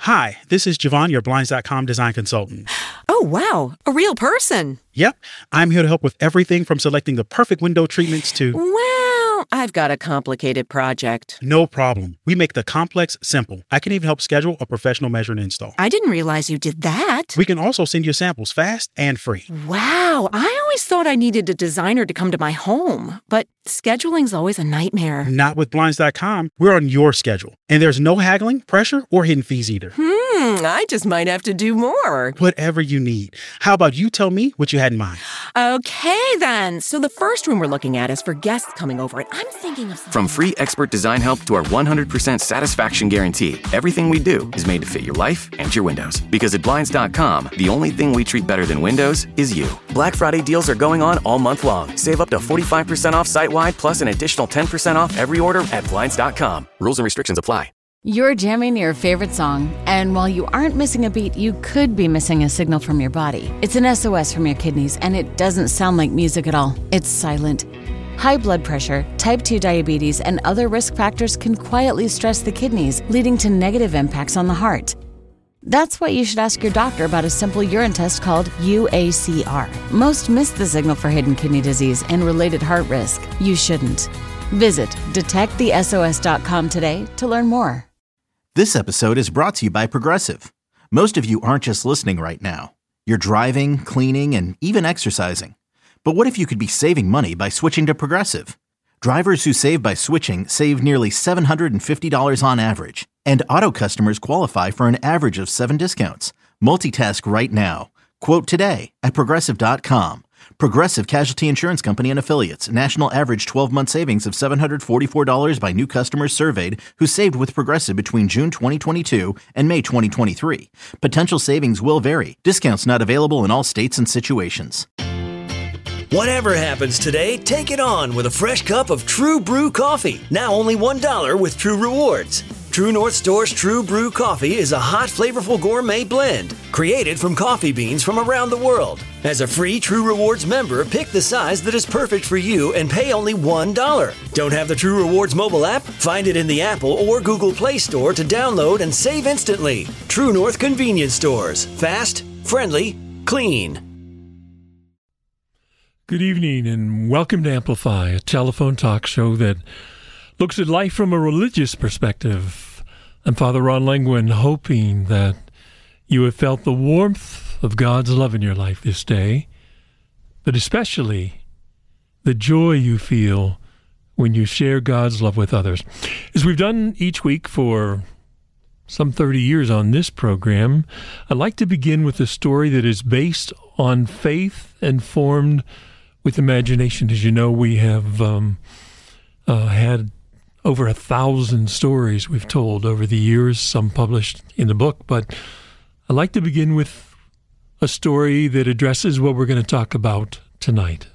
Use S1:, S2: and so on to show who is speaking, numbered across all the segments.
S1: Hi, this is Javon, your Blinds.com design consultant.
S2: Oh, wow. A real person.
S1: Yep, I'm here to help with everything from selecting the perfect window treatments to...
S2: Well, I've got a complicated project.
S1: No problem. We make the complex simple. I can even help schedule a professional measure and install.
S2: I didn't realize you did that.
S1: We can also send you samples fast and free.
S2: Wow, I always thought I needed a designer to come to my home, but scheduling's always a nightmare.
S1: Not with Blinds.com. We're on your schedule. And there's no haggling, pressure, or hidden fees either.
S2: I just might have to do more.
S1: Whatever you need. How about you tell me what you had in mind?
S2: Okay, then. So the first room we're looking at is for guests coming over, and I'm thinking of something...
S3: From free expert design help to our 100% satisfaction guarantee, everything we do is made to fit your life and your windows. Because at Blinds.com, the only thing we treat better than windows is you. Black Friday deals are going on all month long. Save up to 45% off site-wide, plus an additional 10% off every order at Blinds.com. Rules and restrictions apply.
S4: You're jamming your favorite song, and while you aren't missing a beat, you could be missing a signal from your body. It's an SOS from your kidneys, and it doesn't sound like music at all. It's silent. High blood pressure, type 2 diabetes, and other risk factors can quietly stress the kidneys, leading to negative impacts on the heart. That's why you should ask your doctor about a simple urine test called UACR. Most miss the signal for hidden kidney disease and related heart risk. You shouldn't. Visit detectthesos.com today to learn more.
S5: This episode is brought to you by Progressive. Most of you aren't just listening right now. You're driving, cleaning, and even exercising. But what if you could be saving money by switching to Progressive? Drivers who save by switching save nearly $750 on average. And auto customers qualify for an average of 7 discounts. Multitask right now. Quote today at Progressive.com. Progressive Casualty Insurance Company and Affiliates. National average 12-month savings of $744 by new customers surveyed who saved with Progressive between June 2022 and May 2023. Potential savings will vary. Discounts not available in all states and situations.
S6: Whatever happens today, take it on with a fresh cup of True Brew coffee. Now only $1 with True Rewards. True North Store's True Brew coffee is a hot, flavorful gourmet blend created from coffee beans from around the world. As a free True Rewards member, pick the size that is perfect for you and pay only $1. Don't have the True Rewards mobile app? Find it in the Apple or Google Play Store to download and save instantly. True North Convenience Stores. Fast, friendly, clean.
S7: Good evening and welcome to Amplify, a telephone talk show that looks at life from a religious perspective. I'm Father Ron Langwin, hoping that you have felt the warmth of God's love in your life this day, but especially the joy you feel when you share God's love with others. As we've done each week for some 30 years on this program, I'd like to begin with a story that is based on faith and formed with imagination. As you know, we have had over 1,000 stories we've told over the years, some published in the book, but I'd like to begin with a story that addresses what we're going to talk about tonight.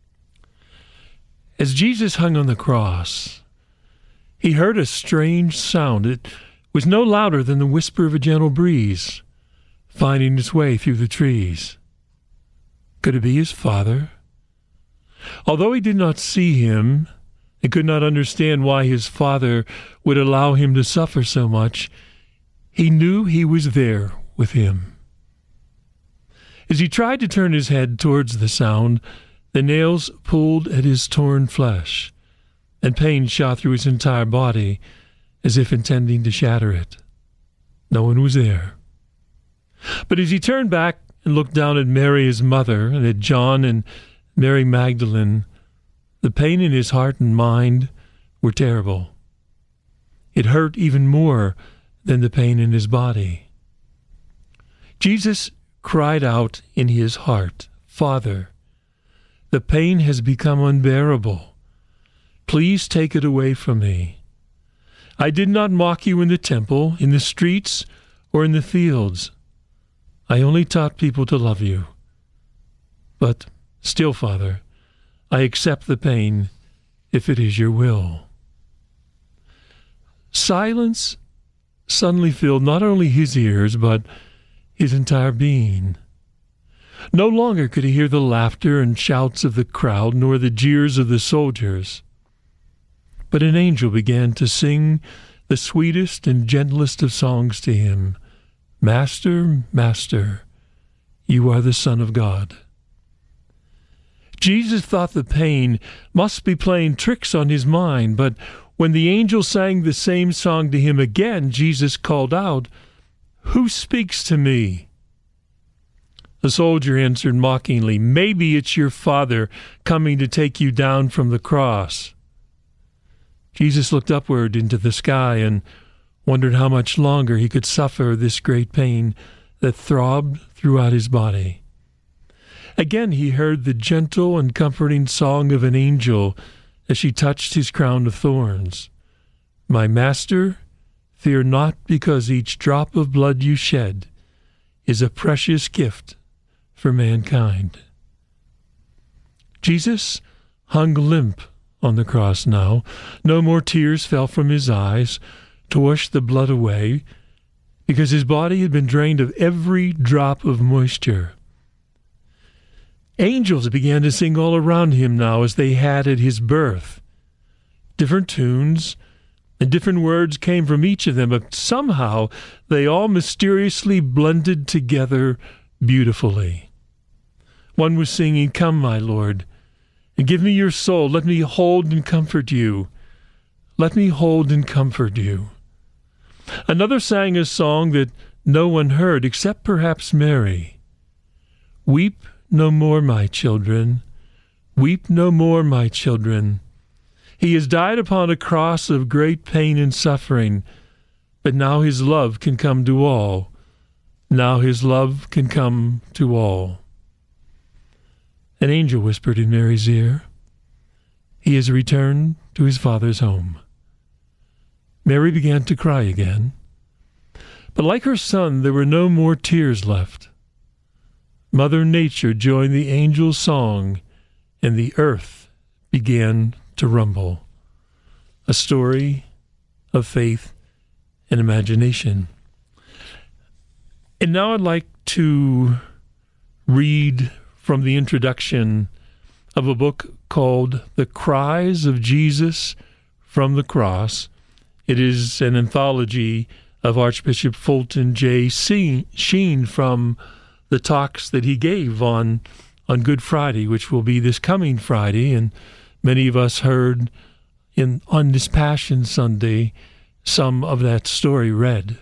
S7: As Jesus hung on the cross, he heard a strange sound. It was no louder than the whisper of a gentle breeze finding its way through the trees. Could it be his Father? Although he did not see him and could not understand why his Father would allow him to suffer so much, he knew he was there with him. As he tried to turn his head towards the sound, the nails pulled at his torn flesh, and pain shot through his entire body as if intending to shatter it. No one was there. But as he turned back and looked down at Mary, his mother, and at John and Mary Magdalene, the pain in his heart and mind were terrible. It hurt even more than the pain in his body. Jesus cried out in his heart, "Father, the pain has become unbearable. Please take it away from me. I did not mock you in the temple, in the streets, or in the fields. I only taught people to love you. But still, Father, I accept the pain if it is your will." Silence suddenly filled not only his ears, but his entire being. No longer could he hear the laughter and shouts of the crowd, nor the jeers of the soldiers. But an angel began to sing the sweetest and gentlest of songs to him, Master, Master, you are the Son of God. Jesus thought the pain must be playing tricks on his mind, but when the angel sang the same song to him again, Jesus called out, "Who speaks to me?" The soldier answered mockingly, "Maybe it's your Father coming to take you down from the cross." Jesus looked upward into the sky and wondered how much longer he could suffer this great pain that throbbed throughout his body. Again he heard the gentle and comforting song of an angel as she touched his crown of thorns. "My Master, fear not, because each drop of blood you shed is a precious gift for mankind." Jesus hung limp on the cross now. No more tears fell from his eyes to wash the blood away, because his body had been drained of every drop of moisture. Angels began to sing all around him now as they had at his birth. Different tunes and different words came from each of them, but somehow they all mysteriously blended together beautifully. One was singing, "Come, my Lord, and give me your soul. Let me hold and comfort you. Let me hold and comfort you." Another sang a song that no one heard except perhaps Mary. "Weep no more, my children. Weep no more, my children. He has died upon a cross of great pain and suffering, but now his love can come to all. Now his love can come to all." An angel whispered in Mary's ear, "He has returned to his Father's home." Mary began to cry again, but like her son, there were no more tears left. Mother Nature joined the angel's song, and the earth began to rumble. A story of faith and imagination. And now I'd like to read from the introduction of a book called The Cries of Jesus from the Cross. It is an anthology of Archbishop Fulton J. Sheen from the talks that he gave on Good Friday, which will be this coming Friday, and many of us heard on this Passion Sunday some of that story read.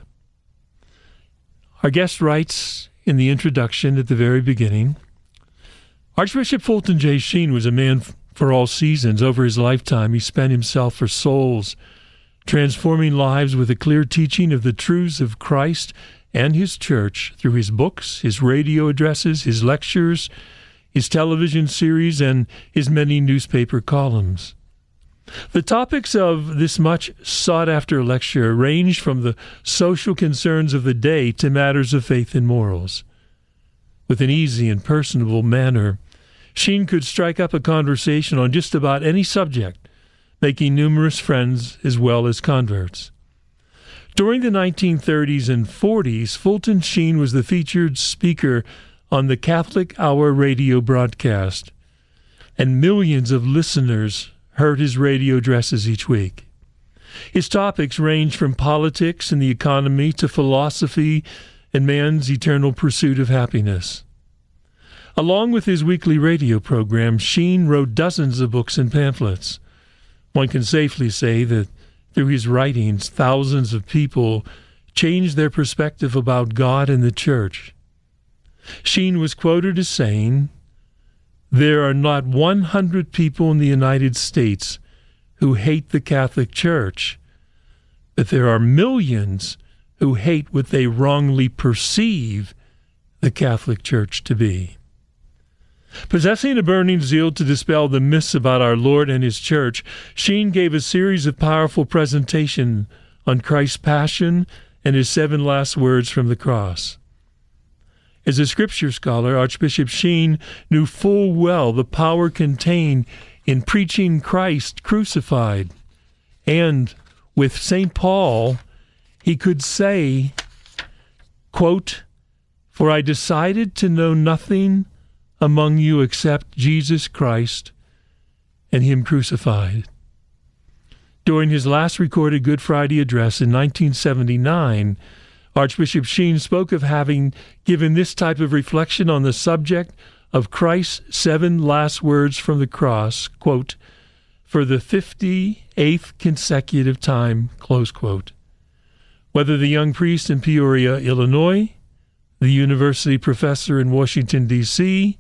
S7: Our guest writes in the introduction at the very beginning, Archbishop Fulton J. Sheen was a man for all seasons. Over his lifetime, he spent himself for souls, transforming lives with a clear teaching of the truths of Christ and his church through his books, his radio addresses, his lectures, his television series, and his many newspaper columns. The topics of this much sought-after lecture ranged from the social concerns of the day to matters of faith and morals. With an easy and personable manner, Sheen could strike up a conversation on just about any subject, making numerous friends as well as converts. During the 1930s and 40s, Fulton Sheen was the featured speaker on the Catholic Hour radio broadcast, and millions of listeners heard his radio addresses each week. His topics ranged from politics and the economy to philosophy and man's eternal pursuit of happiness. Along with his weekly radio program, Sheen wrote dozens of books and pamphlets. One can safely say that through his writings, thousands of people changed their perspective about God and the Church. Sheen was quoted as saying, "There are not 100 people in the United States who hate the Catholic Church, but there are millions who hate what they wrongly perceive the Catholic Church to be." Possessing a burning zeal to dispel the myths about our Lord and his Church, Sheen gave a series of powerful presentations on Christ's passion and his 7 last words from the cross. As a scripture scholar, Archbishop Sheen knew full well the power contained in preaching Christ crucified. And with St. Paul, he could say, quote, "For I decided to know nothing among you except Jesus Christ and him crucified." During his last recorded Good Friday address in 1979, Archbishop Sheen spoke of having given this type of reflection on the subject of Christ's 7 last words from the cross, quote, for the 58th consecutive time, close quote. Whether the young priest in Peoria, Illinois, the university professor in Washington, D.C.,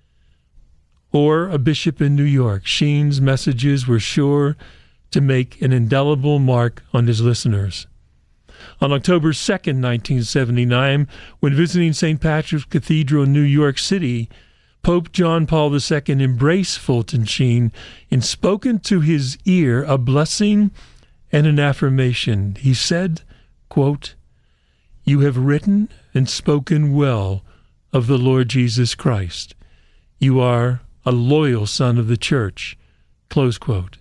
S7: or a bishop in New York, Sheen's messages were sure to make an indelible mark on his listeners. On October 2nd, 1979, when visiting St. Patrick's Cathedral in New York City, Pope John Paul II embraced Fulton Sheen and spoken to his ear a blessing and an affirmation. He said, quote, "You have written and spoken well of the Lord Jesus Christ. You are a loyal son of the Church," close quote.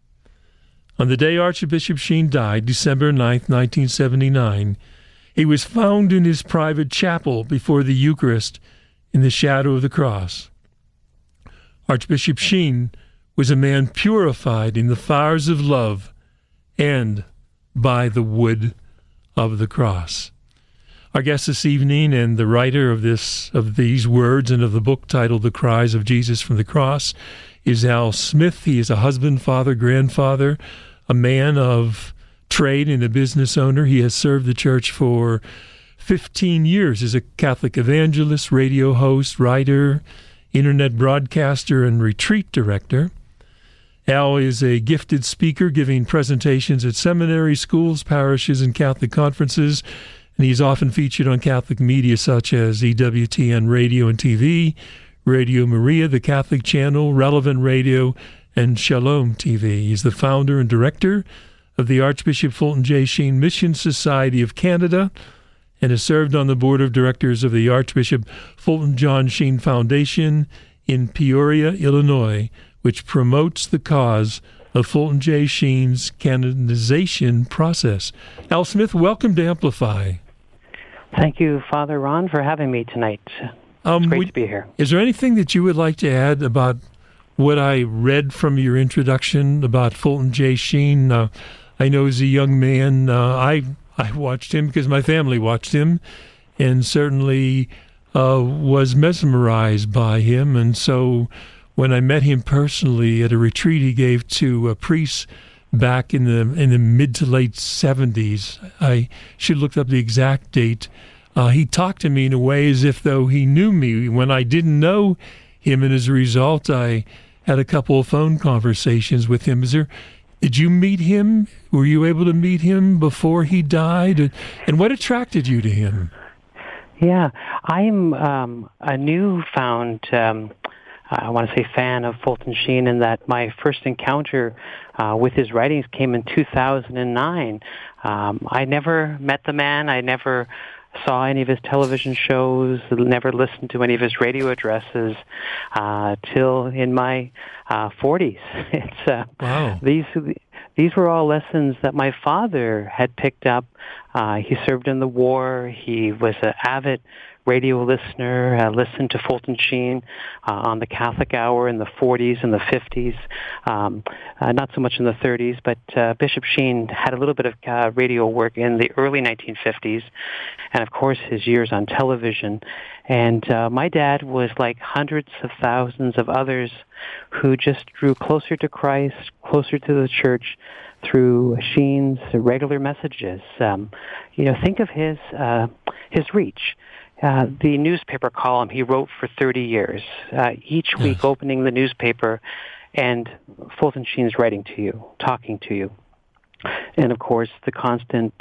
S7: On the day Archbishop Sheen died, December 9th, 1979, he was found in his private chapel before the Eucharist in the shadow of the cross. Archbishop Sheen was a man purified in the fires of love and by the wood of the cross. Our guest this evening and the writer of these words and of the book titled The Cries of Jesus from the Cross is Al Smith. He is a husband, father, grandfather, a man of trade and a business owner. He has served the church for 15 years as a Catholic evangelist, radio host, writer, internet broadcaster, and retreat director. Al is a gifted speaker giving presentations at seminaries, schools, parishes, and Catholic conferences, and he's often featured on Catholic media such as EWTN Radio and TV, Radio Maria, the Catholic Channel, Relevant Radio, and Shalom TV. He's the founder and director of the Archbishop Fulton J. Sheen Mission Society of Canada and has served on the board of directors of the Archbishop Fulton John Sheen Foundation in Peoria, Illinois, which promotes the cause of Fulton J. Sheen's canonization process. Al Smith, welcome to Amplify.
S8: Thank you, Father Ron, for having me tonight. It's great to be here.
S7: Is there anything that you would like to add about what I read from your introduction about Fulton J. Sheen? I know as a young man, I watched him because my family watched him and certainly was mesmerized by him. And so when I met him personally at a retreat he gave to priests back in the mid to late 70s, I should look up the exact date. He talked to me in a way as if though he knew me when I didn't know him, and as a result, I had a couple of phone conversations with him. Did you meet him? Were you able to meet him before he died? And what attracted you to him?
S8: Yeah, I'm a newfound, I want to say, fan of Fulton Sheen, in that my first encounter with his writings came in 2009. I never met the man. I never saw any of his television shows, never listened to any of his radio addresses till in my 40s. It's
S7: wow.
S8: These were all lessons that my father had picked up. He served in the war. He was an avid radio listener, listened to Fulton Sheen on the Catholic Hour in the 40s and the 50s, not so much in the 30s, but Bishop Sheen had a little bit of radio work in the early 1950s, and of course his years on television. And my dad was like hundreds of thousands of others who just drew closer to Christ, closer to the church through Sheen's regular messages. Think of his reach. The newspaper column he wrote for 30 years, each week opening the newspaper and Fulton Sheen's writing to you, talking to you. And of course, the constant,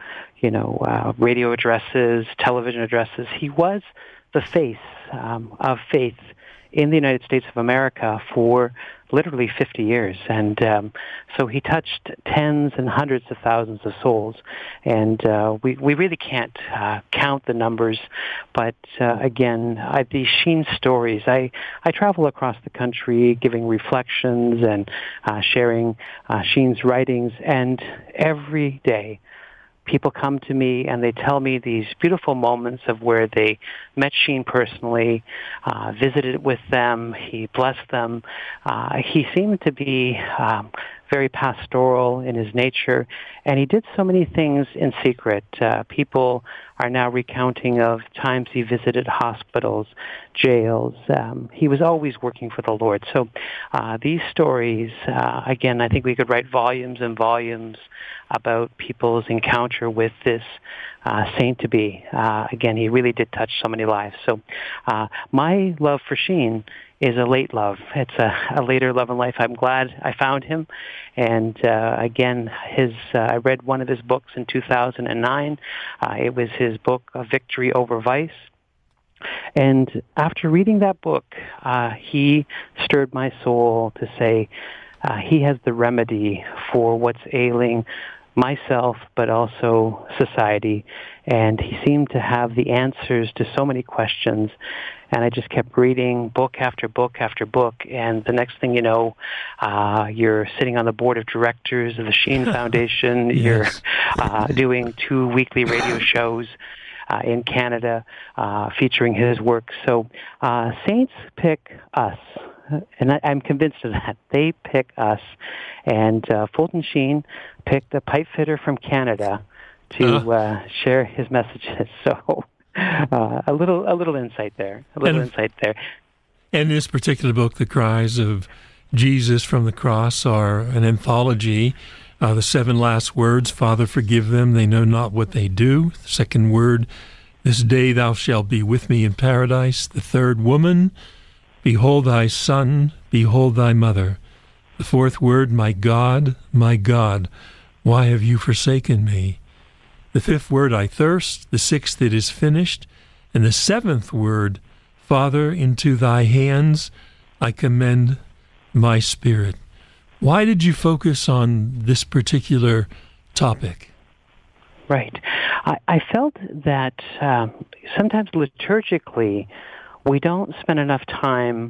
S8: radio addresses, television addresses. He was the face of faith in the United States of America for literally 50 years. And so he touched tens and hundreds of thousands of souls. And we really can't count the numbers. But again, these Sheen stories, I travel across the country giving reflections and sharing Sheen's writings. And every day, people come to me and they tell me these beautiful moments of where they met Sheen personally, visited with them, he blessed them. He seemed to be very pastoral in his nature, and he did so many things in secret. People are now recounting of times he visited hospitals, jails. He was always working for the Lord. So these stories, again, I think we could write volumes and volumes about people's encounter with this saint-to-be. Again, he really did touch so many lives. So my love for Sheen is a late love. It's a later love in life. I'm glad I found him. And again, I read one of his books in 2009. It was his book, Victory Over Vice. And after reading that book, he stirred my soul to say he has the remedy for what's ailing myself, but also society. And he seemed to have the answers to so many questions. And I just kept reading book after book after book. And the next thing you know, you're sitting on the board of directors of the Sheen Foundation. Yes. You're doing 2 weekly radio shows in Canada featuring his work. So saints pick us. And I'm convinced of that. They pick us. And Fulton Sheen picked a pipe fitter from Canada to share his messages. So a little insight there.
S7: And this particular book, The Cries of Jesus from the Cross, are an anthology. The 7 last words, Father, forgive them, they know not what they do. The second word, this day thou shalt be with me in paradise. The third, woman, behold thy son, behold thy mother. The fourth word, my God, why have you forsaken me? The fifth word, I thirst. The sixth, it is finished. And the seventh word, Father, into thy hands I commend my spirit. Why did you focus on this particular topic?
S8: Right. I felt that sometimes liturgically we don't spend enough time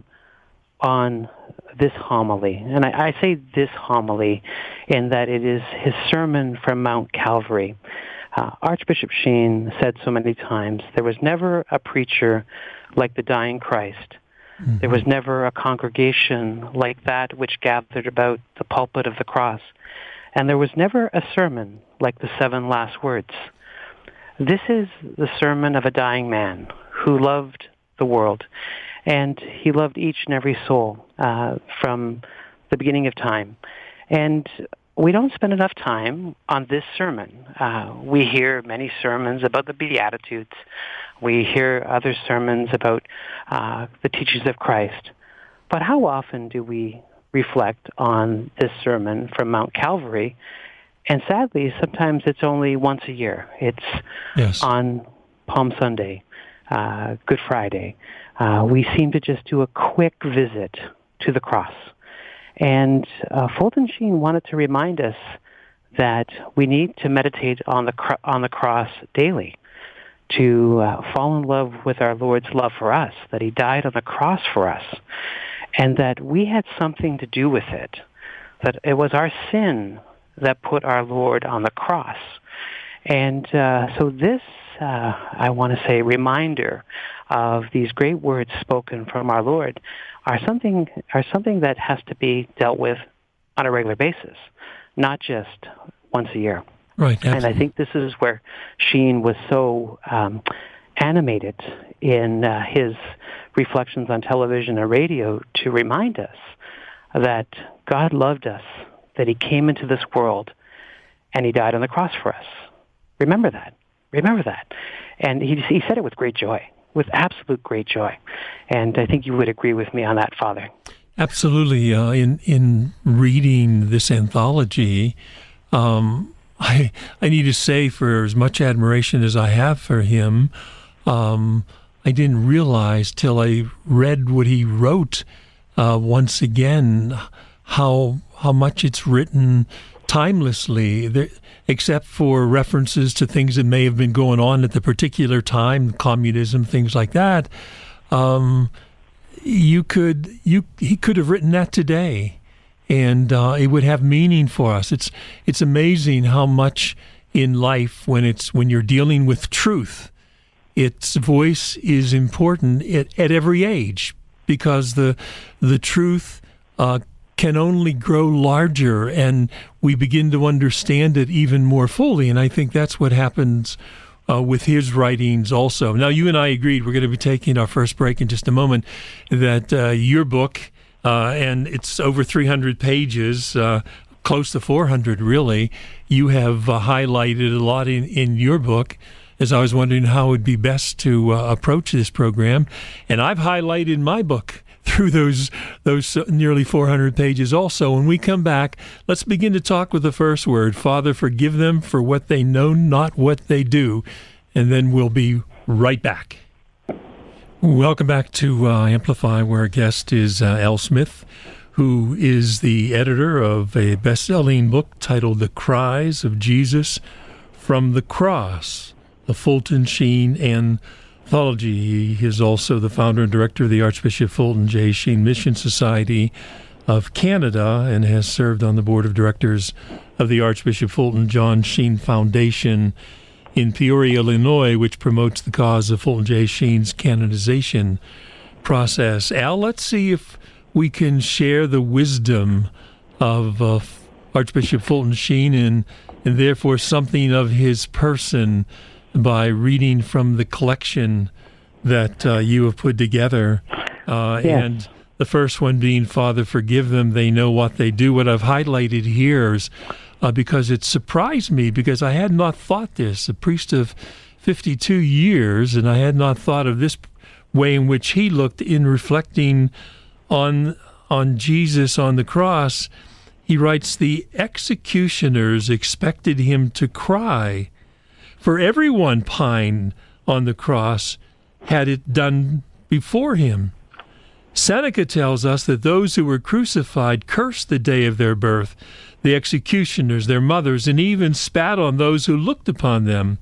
S8: on this homily. And I say this homily in that it is his sermon from Mount Calvary. Archbishop Sheen said so many times, there was never a preacher like the dying Christ. Mm-hmm. There was never a congregation like that which gathered about the pulpit of the cross. And there was never a sermon like the 7 last words. This is the sermon of a dying man who loved the world. And he loved each and every soul from the beginning of time. And we don't spend enough time on this sermon. We hear many sermons about the Beatitudes. We hear other sermons about the teachings of Christ. But how often do we reflect on this sermon from Mount Calvary? And sadly, sometimes it's only once a year. It's on Palm Sunday, Good Friday. We seem to just do a quick visit to the cross. And Fulton Sheen wanted to remind us that we need to meditate on the cross daily, to fall in love with our Lord's love for us, that he died on the cross for us, and that we had something to do with it, that it was our sin that put our Lord on the cross. And so this, I want to say, reminder of these great words spoken from our Lord are something that has to be dealt with on a regular basis, not just once a year.
S7: Right. Absolutely.
S8: And I think this is where Sheen was so animated in his reflections on television and radio to remind us that God loved us, that he came into this world, and he died on the cross for us. Remember that. And he said it with great joy, with absolute great joy. And I think you would agree with me on that, Father.
S7: Absolutely. In reading this anthology, I need to say, for as much admiration as I have for him, I didn't realize till I read what he wrote once again how much it's written timelessly, except for references to things that may have been going on at the particular time, communism, things like that. He could have written that today, and it would have meaning for us. It's amazing how much in life, when you're dealing with truth, its voice is important at every age, because the truth can only grow larger, and we begin to understand it even more fully. And I think that's what happens with his writings also. Now, you and I agreed, we're going to be taking our first break in just a moment, that your book, and it's over 300 pages, close to 400 really, you have highlighted a lot in your book, as I was wondering how it would be best to approach this program. And I've highlighted my book through those nearly 400 pages also. When we come back, let's begin to talk with the first word. Father, forgive them for what they know not what they do. And then we'll be right back. Welcome back to Amplify, where our guest is Al Smith, who is the editor of a best-selling book titled The Cries of Jesus from the Cross, the Fulton Sheen Anthology. He is also the founder and director of the Archbishop Fulton J. Sheen Mission Society of Canada and has served on the board of directors of the Archbishop Fulton John Sheen Foundation in Peoria, Illinois, which promotes the cause of Fulton J. Sheen's canonization process. Al, let's see if we can share the wisdom of Archbishop Fulton Sheen and therefore something of his person by reading from the collection that you have put together. And the first one being, Father, forgive them, they know what they do. What I've highlighted here is because it surprised me, because I had not thought this, a priest of 52 years, and I had not thought of this way in which he looked in reflecting on Jesus on the cross. He writes, the executioners expected him to cry, for everyone pined on the cross had it done before him. Seneca tells us that those who were crucified cursed the day of their birth, the executioners, their mothers, and even spat on those who looked upon them.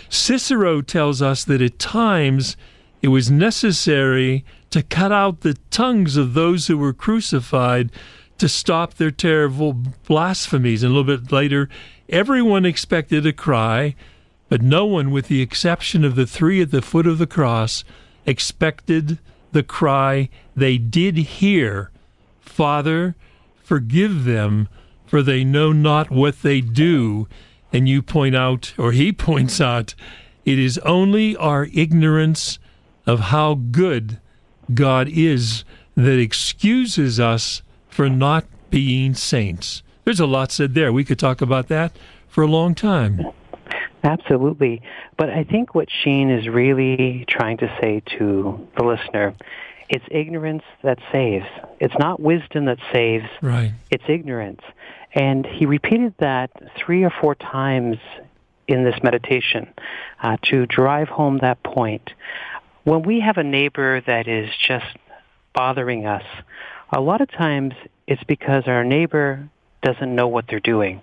S7: Cicero tells us that at times it was necessary to cut out the tongues of those who were crucified to stop their terrible blasphemies. And a little bit later, everyone expected a cry, but no one, with the exception of the three at the foot of the cross, expected the cry they did hear, Father, forgive them, for they know not what they do. And you point out, or he points out, it is only our ignorance of how good God is that excuses us for not being saints. There's a lot said there. We could talk about that for a long time.
S8: Absolutely. But I think what Sheen is really trying to say to the listener, it's ignorance that saves. It's not wisdom that saves.
S7: Right.
S8: It's ignorance. And he repeated that 3 or 4 times in this meditation to drive home that point. When we have a neighbor that is just bothering us, a lot of times it's because our neighbor doesn't know what they're doing.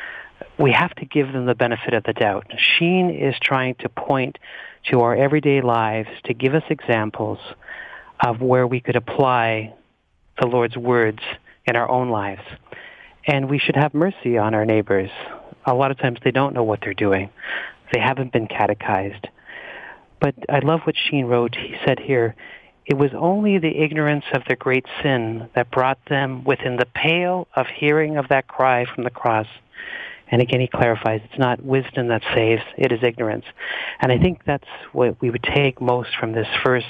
S8: We have to give them the benefit of the doubt. Sheen is trying to point to our everyday lives to give us examples of where we could apply the Lord's words in our own lives. And we should have mercy on our neighbors. A lot of times they don't know what they're doing. They haven't been catechized. But I love what Sheen wrote. He said here, it was only the ignorance of their great sin that brought them within the pale of hearing of that cry from the cross. And again, he clarifies, it's not wisdom that saves, it is ignorance. And I think that's what we would take most from this first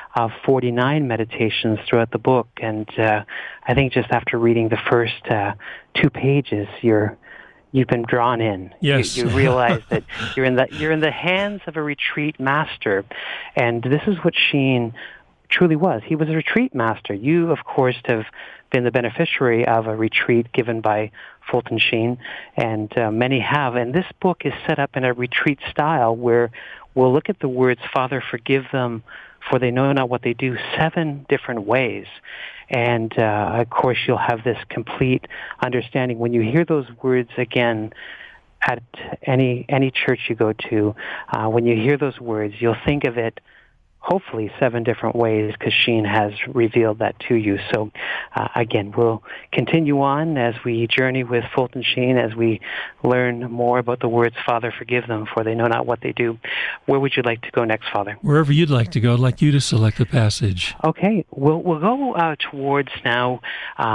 S8: 49 meditations throughout the book. And I think just after reading the first 2 pages, you've been drawn in.
S7: Yes.
S8: You realize that you're in the hands of a retreat master. And this is what Sheen truly was. He was a retreat master. You, of course, have been the beneficiary of a retreat given by Fulton Sheen, and many have. And this book is set up in a retreat style where we'll look at the words, Father, forgive them, for they know not what they do, 7 different ways. And, of course, you'll have this complete understanding. When you hear those words again at any church you go to, when you hear those words, you'll think of it hopefully 7 different ways, because Sheen has revealed that to you. So, again, we'll continue on as we journey with Fulton Sheen, as we learn more about the words, Father, forgive them, for they know not what they do. Where would you like to go next, Father?
S7: Wherever you'd like to go. I'd like you to select a passage.
S8: Okay. We'll go towards now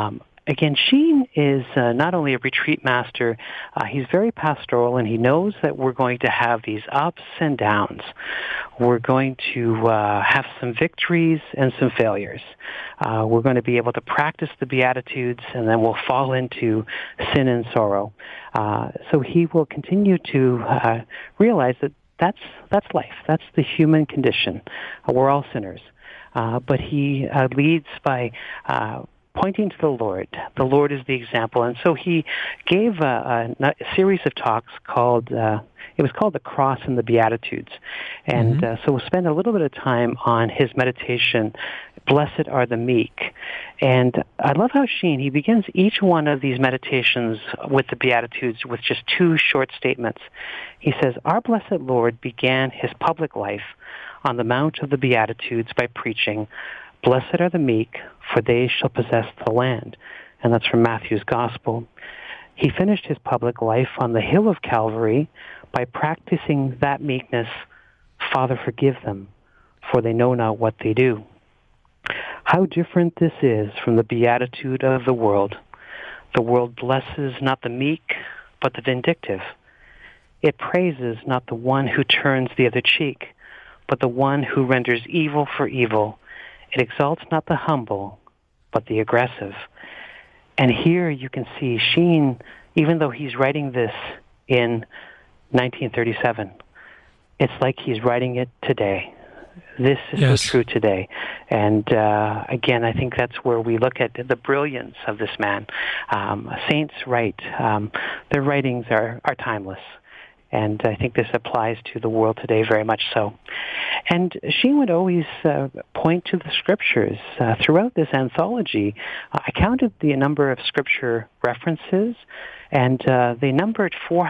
S8: again, Sheen is not only a retreat master, he's very pastoral, and he knows that we're going to have these ups and downs. We're going to have some victories and some failures. We're going to be able to practice the Beatitudes, and then we'll fall into sin and sorrow. So he will continue to realize that that's life. That's the human condition. We're all sinners. But he leads by pointing to the Lord. The Lord is the example. And so he gave a series of talks called, it was called The Cross and the Beatitudes. And so we'll spend a little bit of time on his meditation, Blessed are the Meek. And I love how Sheen, he begins each one of these meditations with the Beatitudes with just two short statements. He says, our blessed Lord began his public life on the Mount of the Beatitudes by preaching, Blessed are the meek, for they shall possess the land. And that's from Matthew's Gospel. He finished his public life on the hill of Calvary by practicing that meekness, Father, forgive them, for they know not what they do. How different this is from the beatitude of the world. The world blesses not the meek, but the vindictive. It praises not the one who turns the other cheek, but the one who renders evil for evil. It exalts not the humble, but the aggressive. And here you can see Sheen, even though he's writing this in 1937, it's like he's writing it today. This is so true today. And again, I think that's where we look at the brilliance of this man. Saints write. Their writings are timeless. And I think this applies to the world today very much so. And she would always point to the scriptures. Throughout this anthology, I counted the number of scripture references, and they numbered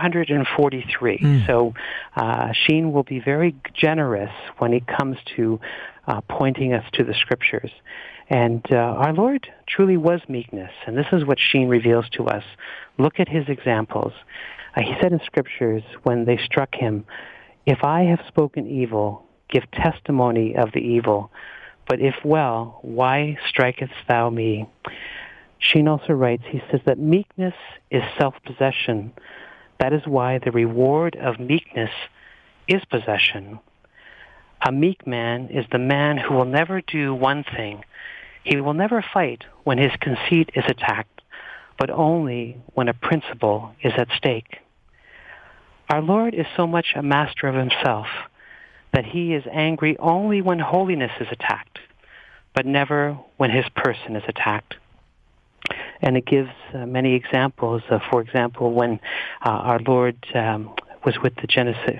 S8: 443. So Sheen will be very generous when it comes to pointing us to the scriptures. And our Lord truly was meekness, and this is what Sheen reveals to us. Look at his examples. He said in scriptures when they struck him, if I have spoken evil, give testimony of the evil. But if well, why strikest thou me? Sheen also writes, he says that meekness is self-possession. That is why the reward of meekness is possession. A meek man is the man who will never do one thing. He will never fight when his conceit is attacked, but only when a principle is at stake. Our Lord is so much a master of himself that he is angry only when holiness is attacked, but never when his person is attacked. And it gives many examples. For example, when our Lord was with the Gerasians.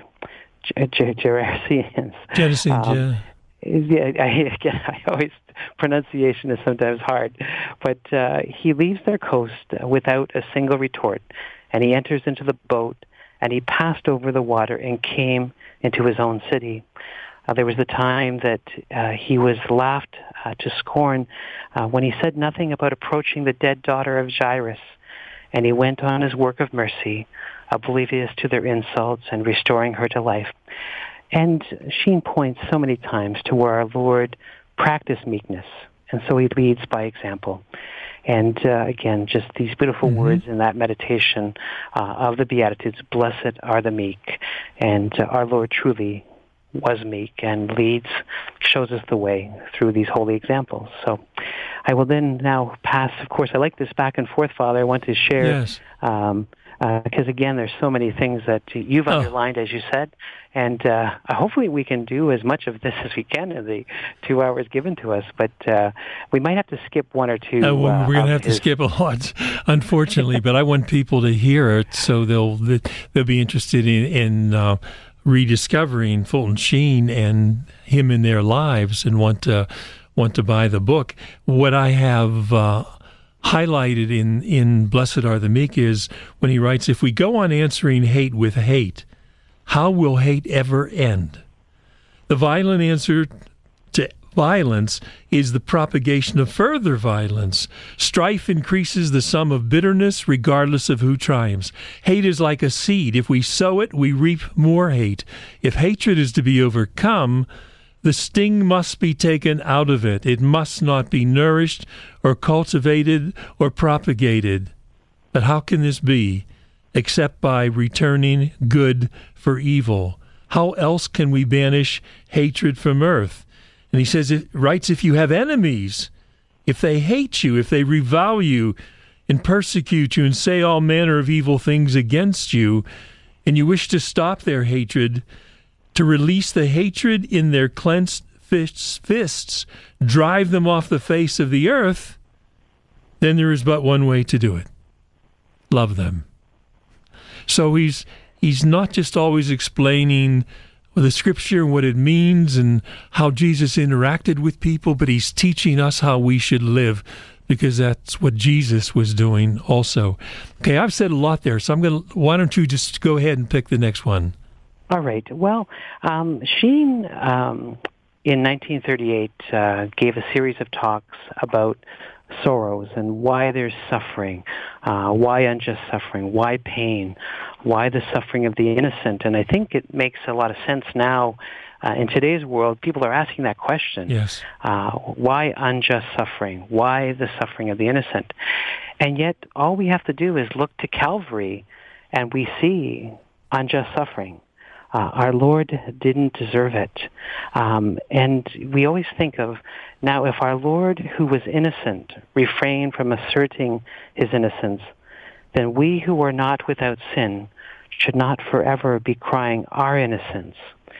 S8: I always, pronunciation is sometimes hard, but he leaves their coast without a single retort, and he enters into the boat, and he passed over the water and came into his own city. There was the time that he was laughed to scorn when he said nothing about approaching the dead daughter of Jairus, and he went on his work of mercy, oblivious to their insults and restoring her to life. And Sheen points so many times to where our Lord practiced meekness, and so he leads by example. And again, just these beautiful words in that meditation of the Beatitudes, blessed are the meek. And our Lord truly was meek and shows us the way through these holy examples. So I will then now pass, of course, I like this back and forth, Father. I want to share, because again, there's so many things that you've underlined, as you said, and hopefully we can do as much of this as we can in the 2 hours given to us, but we might have to skip one or two.
S7: We're going to have to skip a lot, unfortunately, but I want people to hear it so they'll be interested in rediscovering Fulton Sheen and him in their lives and want to buy the book. What I have highlighted in Blessed Are the Meek is when he writes, if we go on answering hate with hate, how will hate ever end? The violent answer to violence is the propagation of further violence. Strife increases the sum of bitterness regardless of who triumphs. Hate is like a seed. If we sow it, we reap more hate. If hatred is to be overcome, The sting must be taken out of it. It must not be nourished or cultivated or propagated. But how can this be except by returning good for evil? How else can we banish hatred from earth? And he says, it writes, if you have enemies, if they hate you, if they revile you and persecute you and say all manner of evil things against you, and you wish to stop their hatred, to release the hatred in their clenched fists, drive them off the face of the earth, then there is but one way to do it. Love them. So he's not just always explaining the Scripture and what it means and how Jesus interacted with people, but he's teaching us how we should live, because that's what Jesus was doing also. Okay, I've said a lot there, so why don't you just go ahead and pick the next one?
S8: All right. Well, Sheen, in 1938, gave a series of talks about sorrows and why there's suffering, why unjust suffering, why pain, why the suffering of the innocent. And I think it makes a lot of sense now. In today's world, people are asking that question.
S7: Yes.
S8: Why unjust suffering? Why the suffering of the innocent? And yet, all we have to do is look to Calvary, and we see unjust suffering. Our Lord didn't deserve it. And we always think of, now, if our Lord, who was innocent, refrained from asserting his innocence, then we who are not without sin should not forever be crying our innocence.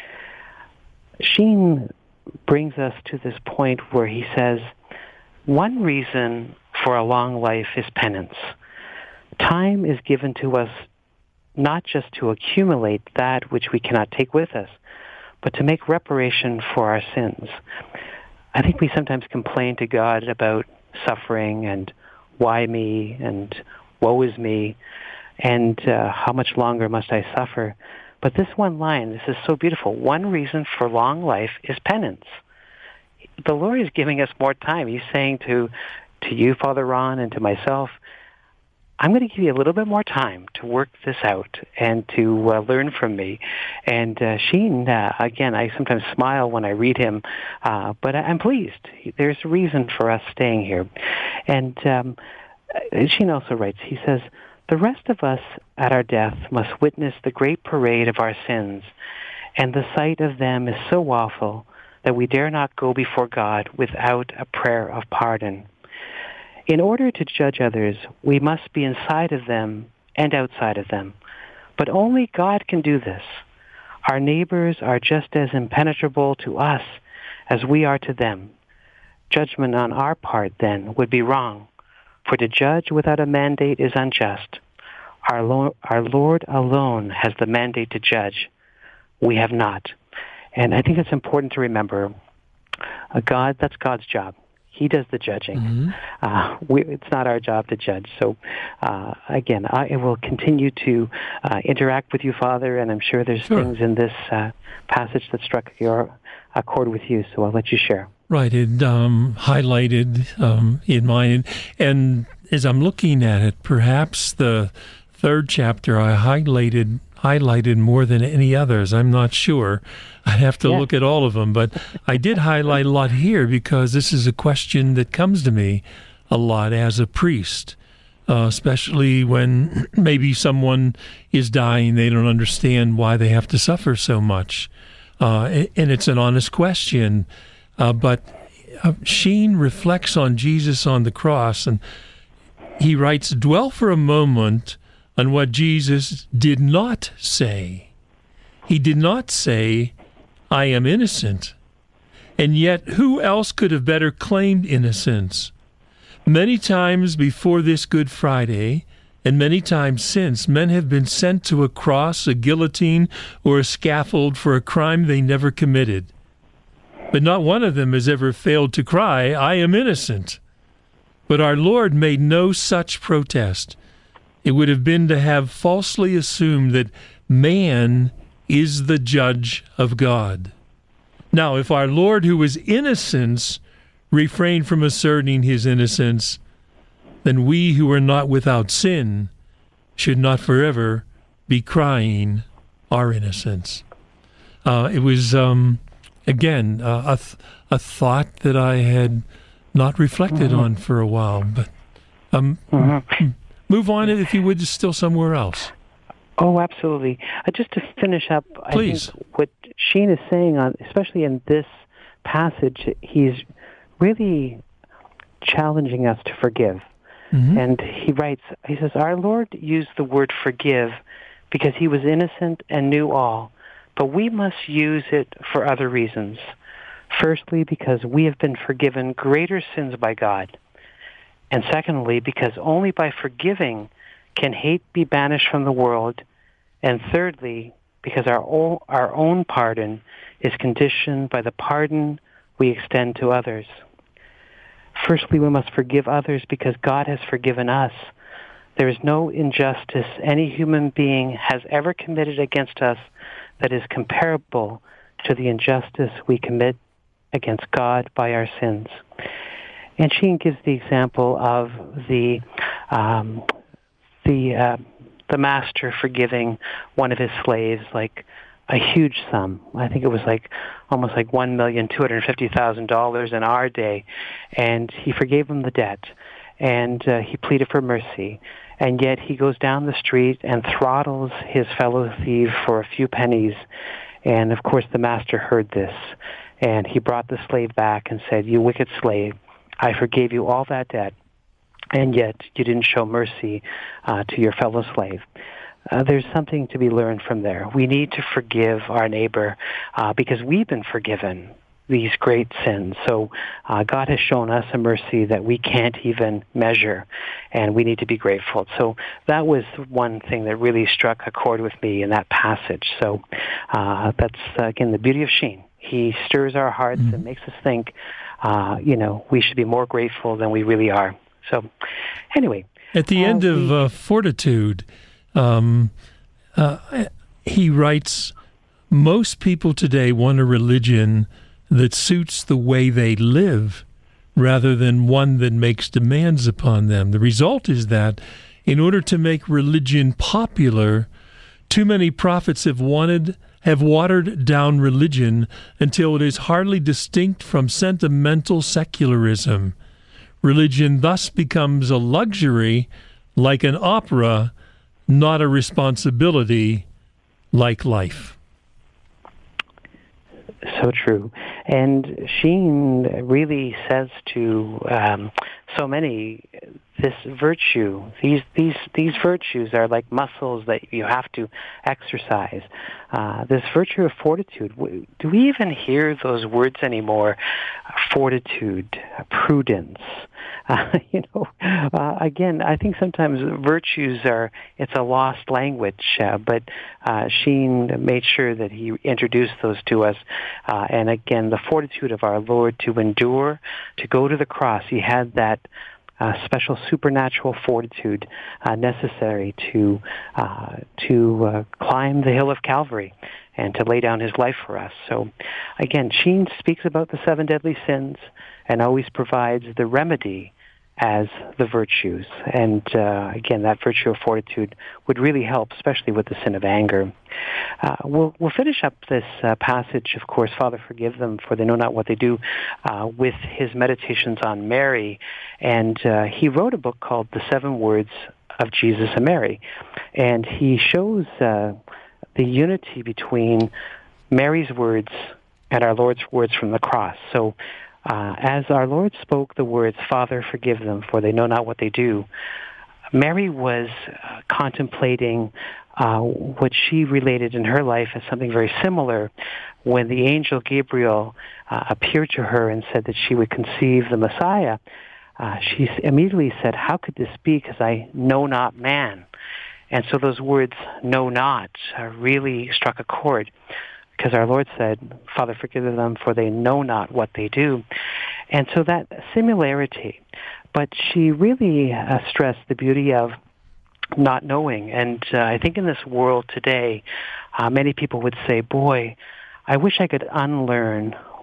S8: Sheen brings us to this point where he says, one reason for a long life is penance. Time is given to us not just to accumulate that which we cannot take with us, but to make reparation for our sins. I think we sometimes complain to God about suffering and why me and woe is me and how much longer must I suffer. But this one line, this is so beautiful. One reason for long life is penance. The Lord is giving us more time. He's saying to you, Father Ron, and to myself, I'm going to give you a little bit more time to work this out and to learn from me. And Sheen, again, I sometimes smile when I read him, but I'm pleased. There's a reason for us staying here. And Sheen also writes, he says, the rest of us at our death must witness the great parade of our sins, and the sight of them is so awful that we dare not go before God without a prayer of pardon. In order to judge others, we must be inside of them and outside of them. But only God can do this. Our neighbors are just as impenetrable to us as we are to them. Judgment on our part, then, would be wrong, for to judge without a mandate is unjust. Our Lord alone has the mandate to judge. We have not. And I think it's important to remember, that's God's job. He does the judging. Mm-hmm. It's not our job to judge. So, again, I will continue to interact with you, Father, and I'm sure there's things in this passage that struck your accord with you, so I'll let you share.
S7: Right. It highlighted in mine. And as I'm looking at it, perhaps the third chapter I highlighted more than any others. I'm not sure. I'd have to look at all of them, but I did highlight a lot here because this is a question that comes to me a lot as a priest, especially when maybe someone is dying, they don't understand why they have to suffer so much. And it's an honest question, but Sheen reflects on Jesus on the cross, and he writes, dwell for a moment on what Jesus did not say. He did not say, I am innocent. And yet, who else could have better claimed innocence? Many times before this Good Friday, and many times since, men have been sent to a cross, a guillotine, or a scaffold for a crime they never committed. But not one of them has ever failed to cry, I am innocent. But our Lord made no such protest. It would have been to have falsely assumed that man is the judge of God. Now, if our Lord, who was innocent, refrained from asserting his innocence, then we who are not without sin should not forever be crying our innocence. It was again, a thought that I had not reflected on for a while. But move on, if you would, still somewhere else.
S8: Oh, absolutely. Just to finish up,
S7: Please.
S8: I think what Sheen is saying, especially in this passage, he's really challenging us to forgive. And he writes, he says, our Lord used the word forgive because he was innocent and knew all, but we must use it for other reasons. Firstly, because we have been forgiven greater sins by God. And secondly, because only by forgiving can hate be banished from the world. And thirdly, because our own pardon is conditioned by the pardon we extend to others. Firstly, we must forgive others because God has forgiven us. There is no injustice any human being has ever committed against us that is comparable to the injustice we commit against God by our sins. And Sheen gives the example of the master forgiving one of his slaves, like a huge sum. I think it was almost like $1,250,000 in our day, and he forgave him the debt, and he pleaded for mercy. And yet he goes down the street and throttles his fellow thief for a few pennies. And of course the master heard this, and he brought the slave back and said, "You wicked slave, I forgave you all that debt, and yet you didn't show mercy to your fellow slave." There's something to be learned from there. We need to forgive our neighbor because we've been forgiven these great sins. So God has shown us a mercy that we can't even measure, and we need to be grateful. So that was one thing that really struck a chord with me in that passage. So that's, again, the beauty of Sheen. He stirs our hearts and makes us think, we should be more grateful than we really are. So anyway.
S7: At the end of Fortitude, he writes, most people today want a religion that suits the way they live rather than one that makes demands upon them. The result is that in order to make religion popular, too many prophets have watered down religion until it is hardly distinct from sentimental secularism. Religion thus becomes a luxury like an opera, not a responsibility like life.
S8: So true. And Sheen really says to so many, this virtue, these virtues are like muscles that you have to exercise. This virtue of fortitude, do we even hear those words anymore? Fortitude, prudence. Again, I think sometimes virtues it's a lost language, but Sheen made sure that he introduced those to us. And again, the fortitude of our Lord to endure, to go to the cross. He had that special supernatural fortitude necessary to climb the hill of Calvary and to lay down his life for us. So again, Sheen speaks about the 7 deadly sins and always provides the remedy as the virtues. And again, that virtue of fortitude would really help, especially with the sin of anger. We'll finish up this passage, of course, Father, forgive them, for they know not what they do, with his meditations on Mary. And he wrote a book called The 7 Words of Jesus and Mary. And he shows the unity between Mary's words and our Lord's words from the cross. So as our Lord spoke the words, Father, forgive them, for they know not what they do, Mary was contemplating what she related in her life as something very similar when the angel Gabriel appeared to her and said that she would conceive the Messiah. She immediately said, how could this be, because I know not man? And so those words, know not, really struck a chord, because our Lord said, Father, forgive them, for they know not what they do. And so that similarity, but she really stressed the beauty of not knowing. And I think in this world today, many people would say, boy, I wish I could unlearn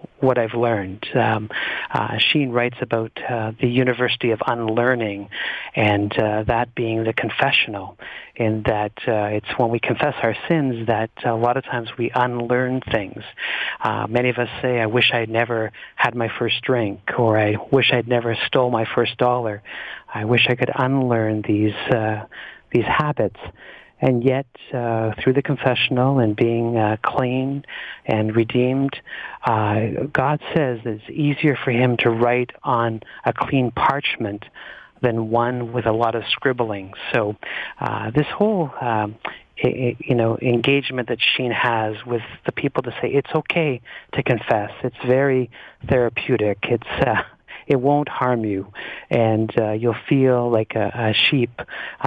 S8: what I've learned. Sheen writes about the University of Unlearning, and that being the confessional, in that it's when we confess our sins that a lot of times we unlearn things. Many of us say, I wish I'd never had my first drink, or I wish I'd never stole my first dollar. I wish I could unlearn these habits. And yet, through the confessional and being clean and redeemed, God says that it's easier for him to write on a clean parchment than one with a lot of scribbling. So this whole engagement that Sheen has with the people to say it's okay to confess, it's very therapeutic. It won't harm you, and you'll feel like a sheep,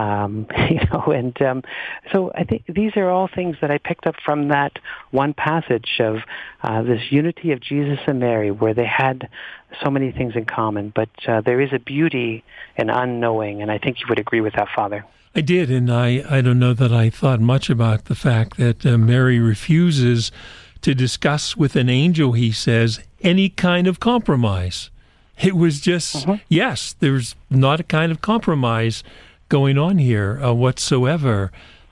S8: so I think these are all things that I picked up from that one passage of this unity of Jesus and Mary, where they had so many things in common, but there is a beauty in unknowing, and I think you would agree with that, Father.
S7: I did, and I don't know that I thought much about the fact that Mary refuses to discuss with an angel, he says, any kind of compromise. It was just, yes, there's not a kind of compromise going on here whatsoever.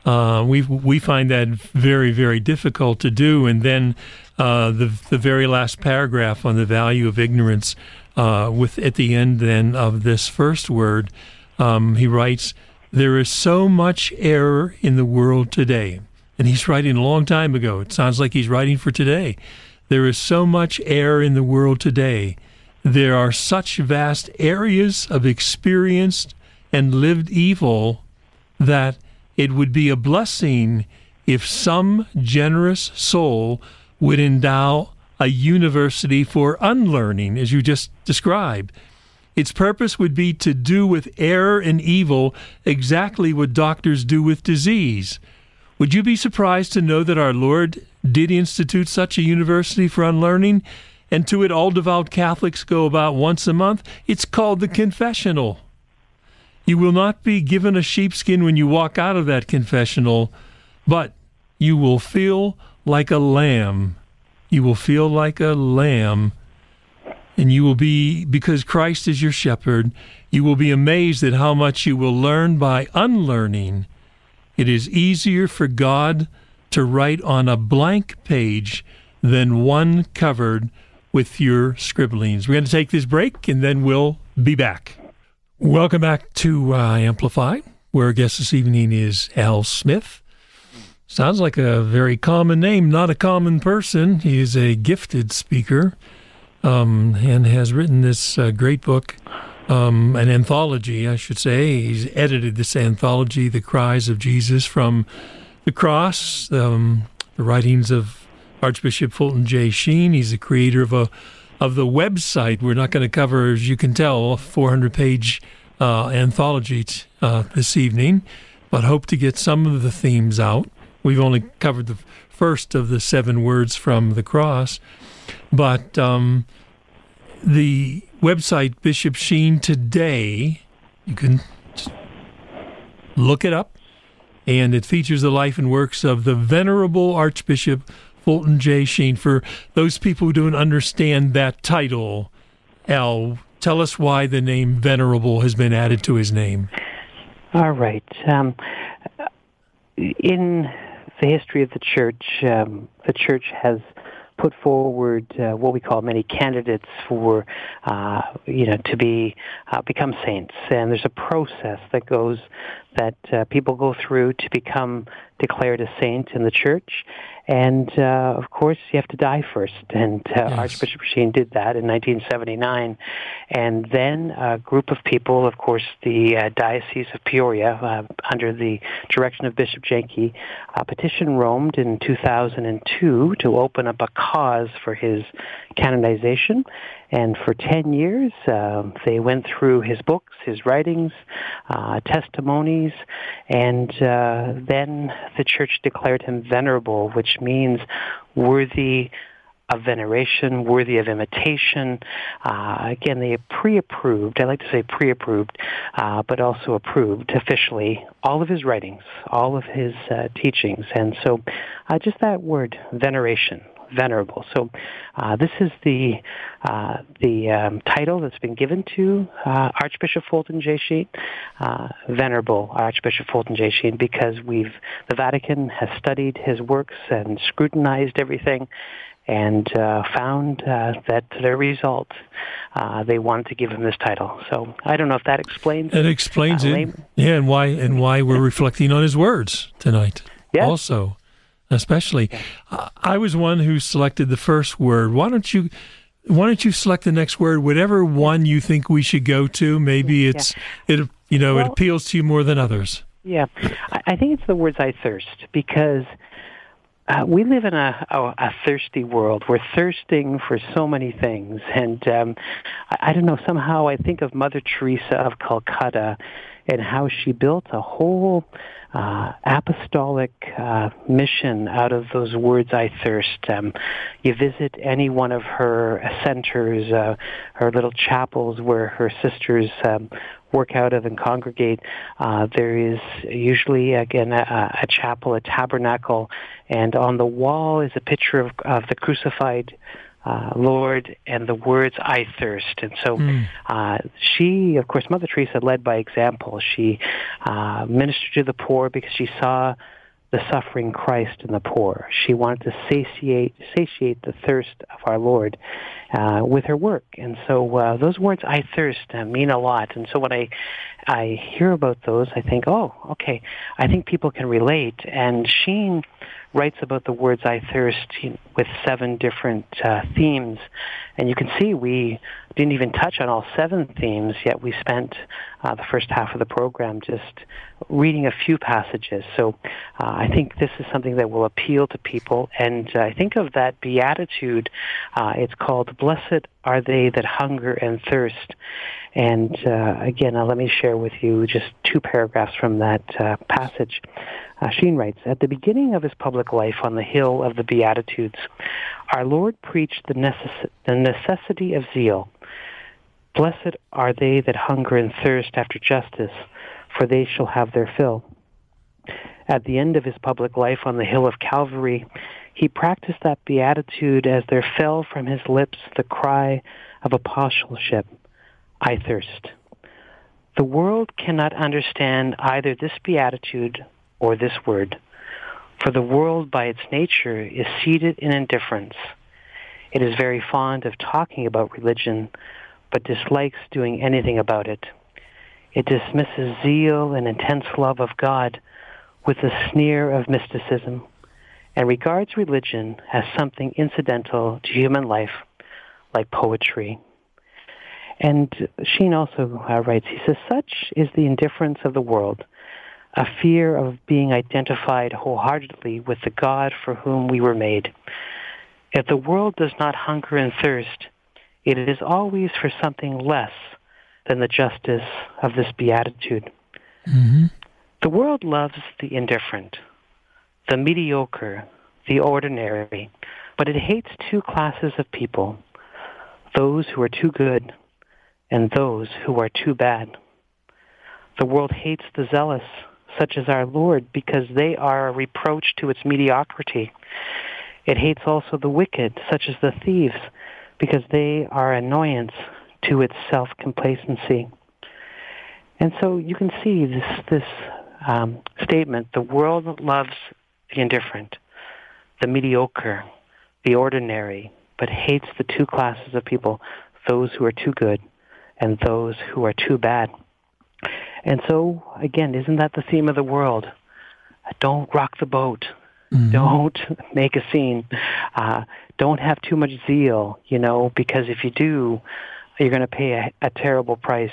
S7: We find that very, very difficult to do. And then the very last paragraph on the value of ignorance, at the end then of this first word, he writes, there is so much error in the world today. And he's writing a long time ago. It sounds like he's writing for today. There is so much error in the world today. There are such vast areas of experienced and lived evil that it would be a blessing if some generous soul would endow a university for unlearning, as you just described. Its purpose would be to do with error and evil exactly what doctors do with disease. Would you be surprised to know that our Lord did institute such a university for unlearning? And to it, all devout Catholics go about once a month. It's called the confessional. You will not be given a sheepskin when you walk out of that confessional, but you will feel like a lamb. You will feel like a lamb, and you will be, because Christ is your shepherd, you will be amazed at how much you will learn by unlearning. It is easier for God to write on a blank page than one covered with your scribblings. We're going to take this break, and then we'll be back. Welcome back to Amplify, where our guest this evening is Al Smith. Sounds like a very common name, not a common person. He is a gifted speaker and has written this great book, an anthology, I should say. He's edited this anthology, The Cries of Jesus from the Cross, the writings of Archbishop Fulton J. Sheen. He's the creator of the website. We're not going to cover, as you can tell, a 400-page anthology this evening, but hope to get some of the themes out. We've only covered the first of the 7 words from the cross, but the website Bishop Sheen Today, you can look it up, and it features the life and works of the Venerable Archbishop Fulton J. Sheen. For those people who don't understand that title, Al, tell us why the name Venerable has been added to his name.
S8: All right. In the history of the Church has put forward what we call many candidates for, to become saints. And there's a process that people go through to become declared a saint in the Church. And, of course, you have to die first. And yes. Archbishop Sheen did that in 1979. And then a group of people, of course, the Diocese of Peoria, under the direction of Bishop Jenke, petitioned Rome in 2002 to open up a cause for his canonization. And for 10 years, they went through his books, his writings, testimonies, and then the Church declared him venerable, which means worthy of veneration, worthy of imitation. Again, they pre-approved, I like to say pre-approved, but also approved officially all of his writings, all of his teachings. And so just that word, veneration, venerable. So this is the title that's been given to Archbishop Fulton J. Sheen, Venerable Archbishop Fulton J. Sheen, because the Vatican has studied his works and scrutinized everything, and found that their result, they wanted to give him this title. So I don't know if that explains it.
S7: It explains it. Yeah, and why we're reflecting on his words tonight.
S8: Yeah.
S7: Also, especially. I was one who selected the first word. Why don't you select the next word, whatever one you think we should go to? Maybe it appeals to you more than others.
S8: Yeah, I think it's the words "I thirst," because we live in a thirsty world. We're thirsting for so many things. And I don't know, somehow I think of Mother Teresa of Calcutta and how she built a whole apostolic mission out of those words, "I thirst." You visit any one of her centers, her little chapels where her sisters work out of and congregate. There is usually, again, a chapel, a tabernacle, and on the wall is a picture of the crucified Lord and the words, "I thirst." And so she, of course, Mother Teresa led by example. She ministered to the poor because she saw the suffering Christ in the poor. She wanted to satiate the thirst of our Lord with her work. And so those words, "I thirst," mean a lot. And so when I hear about those, I think, oh, okay, I think people can relate. And Sheen writes about the words "I thirst" with 7 different themes. And you can see we didn't even touch on all 7 themes, yet we spent the first half of the program just reading a few passages. So I think this is something that will appeal to people. And I think of that beatitude. It's called, "Blessed are they that hunger and thirst." And again, let me share with you just 2 paragraphs from that passage. Sheen writes, "At the beginning of his public life on the hill of the Beatitudes, our Lord preached the necessity of zeal. Blessed are they that hunger and thirst after justice, for they shall have their fill." At the end of his public life on the hill of Calvary, he practiced that beatitude as there fell from his lips the cry of apostleship, "I thirst." The world cannot understand either this beatitude or this word, for the world by its nature is seated in indifference. It is very fond of talking about religion, but dislikes doing anything about it. It dismisses zeal and intense love of God with a sneer of mysticism, and regards religion as something incidental to human life, like poetry. And Sheen also writes, he says, "Such is the indifference of the world, a fear of being identified wholeheartedly with the God for whom we were made. If the world does not hunger and thirst, it is always for something less than the justice of this beatitude."
S7: Mm-hmm.
S8: The world loves the indifferent, the mediocre, the ordinary, but it hates 2 classes of people, those who are too good and those who are too bad. The world hates the zealous, such as our Lord, because they are a reproach to its mediocrity. It hates also the wicked, such as the thieves, because they are annoyance to its self-complacency. And so you can see this statement, the world loves the indifferent, the mediocre, the ordinary, but hates the 2 classes of people, those who are too good and those who are too bad. And so, again, isn't that the theme of the world? Don't rock the boat. Mm-hmm. Don't make a scene. Don't have too much zeal, because if you do, you're going to pay a terrible price.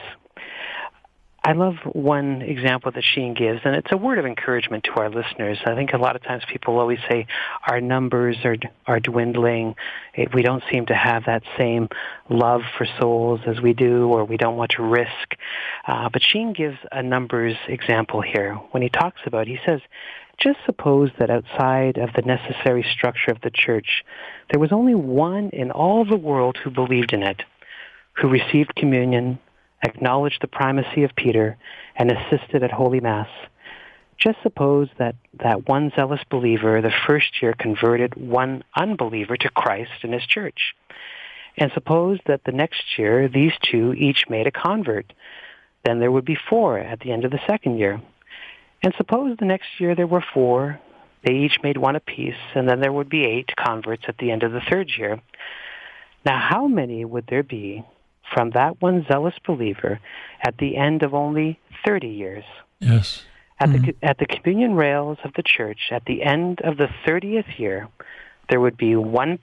S8: I love one example that Sheen gives, and it's a word of encouragement to our listeners. I think a lot of times people always say our numbers are dwindling. We don't seem to have that same love for souls as we do, or we don't want to risk. But Sheen gives a numbers example here. When he talks about, he says, just suppose that outside of the necessary structure of the church, there was only one in all the world who believed in it, who received communion, acknowledged the primacy of Peter, and assisted at Holy Mass. Just suppose that one zealous believer the first year converted one unbeliever to Christ and his church. And suppose that the next year these two each made a convert. Then there would be 4 at the end of the second year. And suppose the next year there were 4, they each made 1 apiece, and then there would be 8 converts at the end of the third year. Now how many would there be from that one zealous believer at the end of only 30 years?
S7: Yes.
S8: At the communion rails of the church, at the end of the 30th year, there would be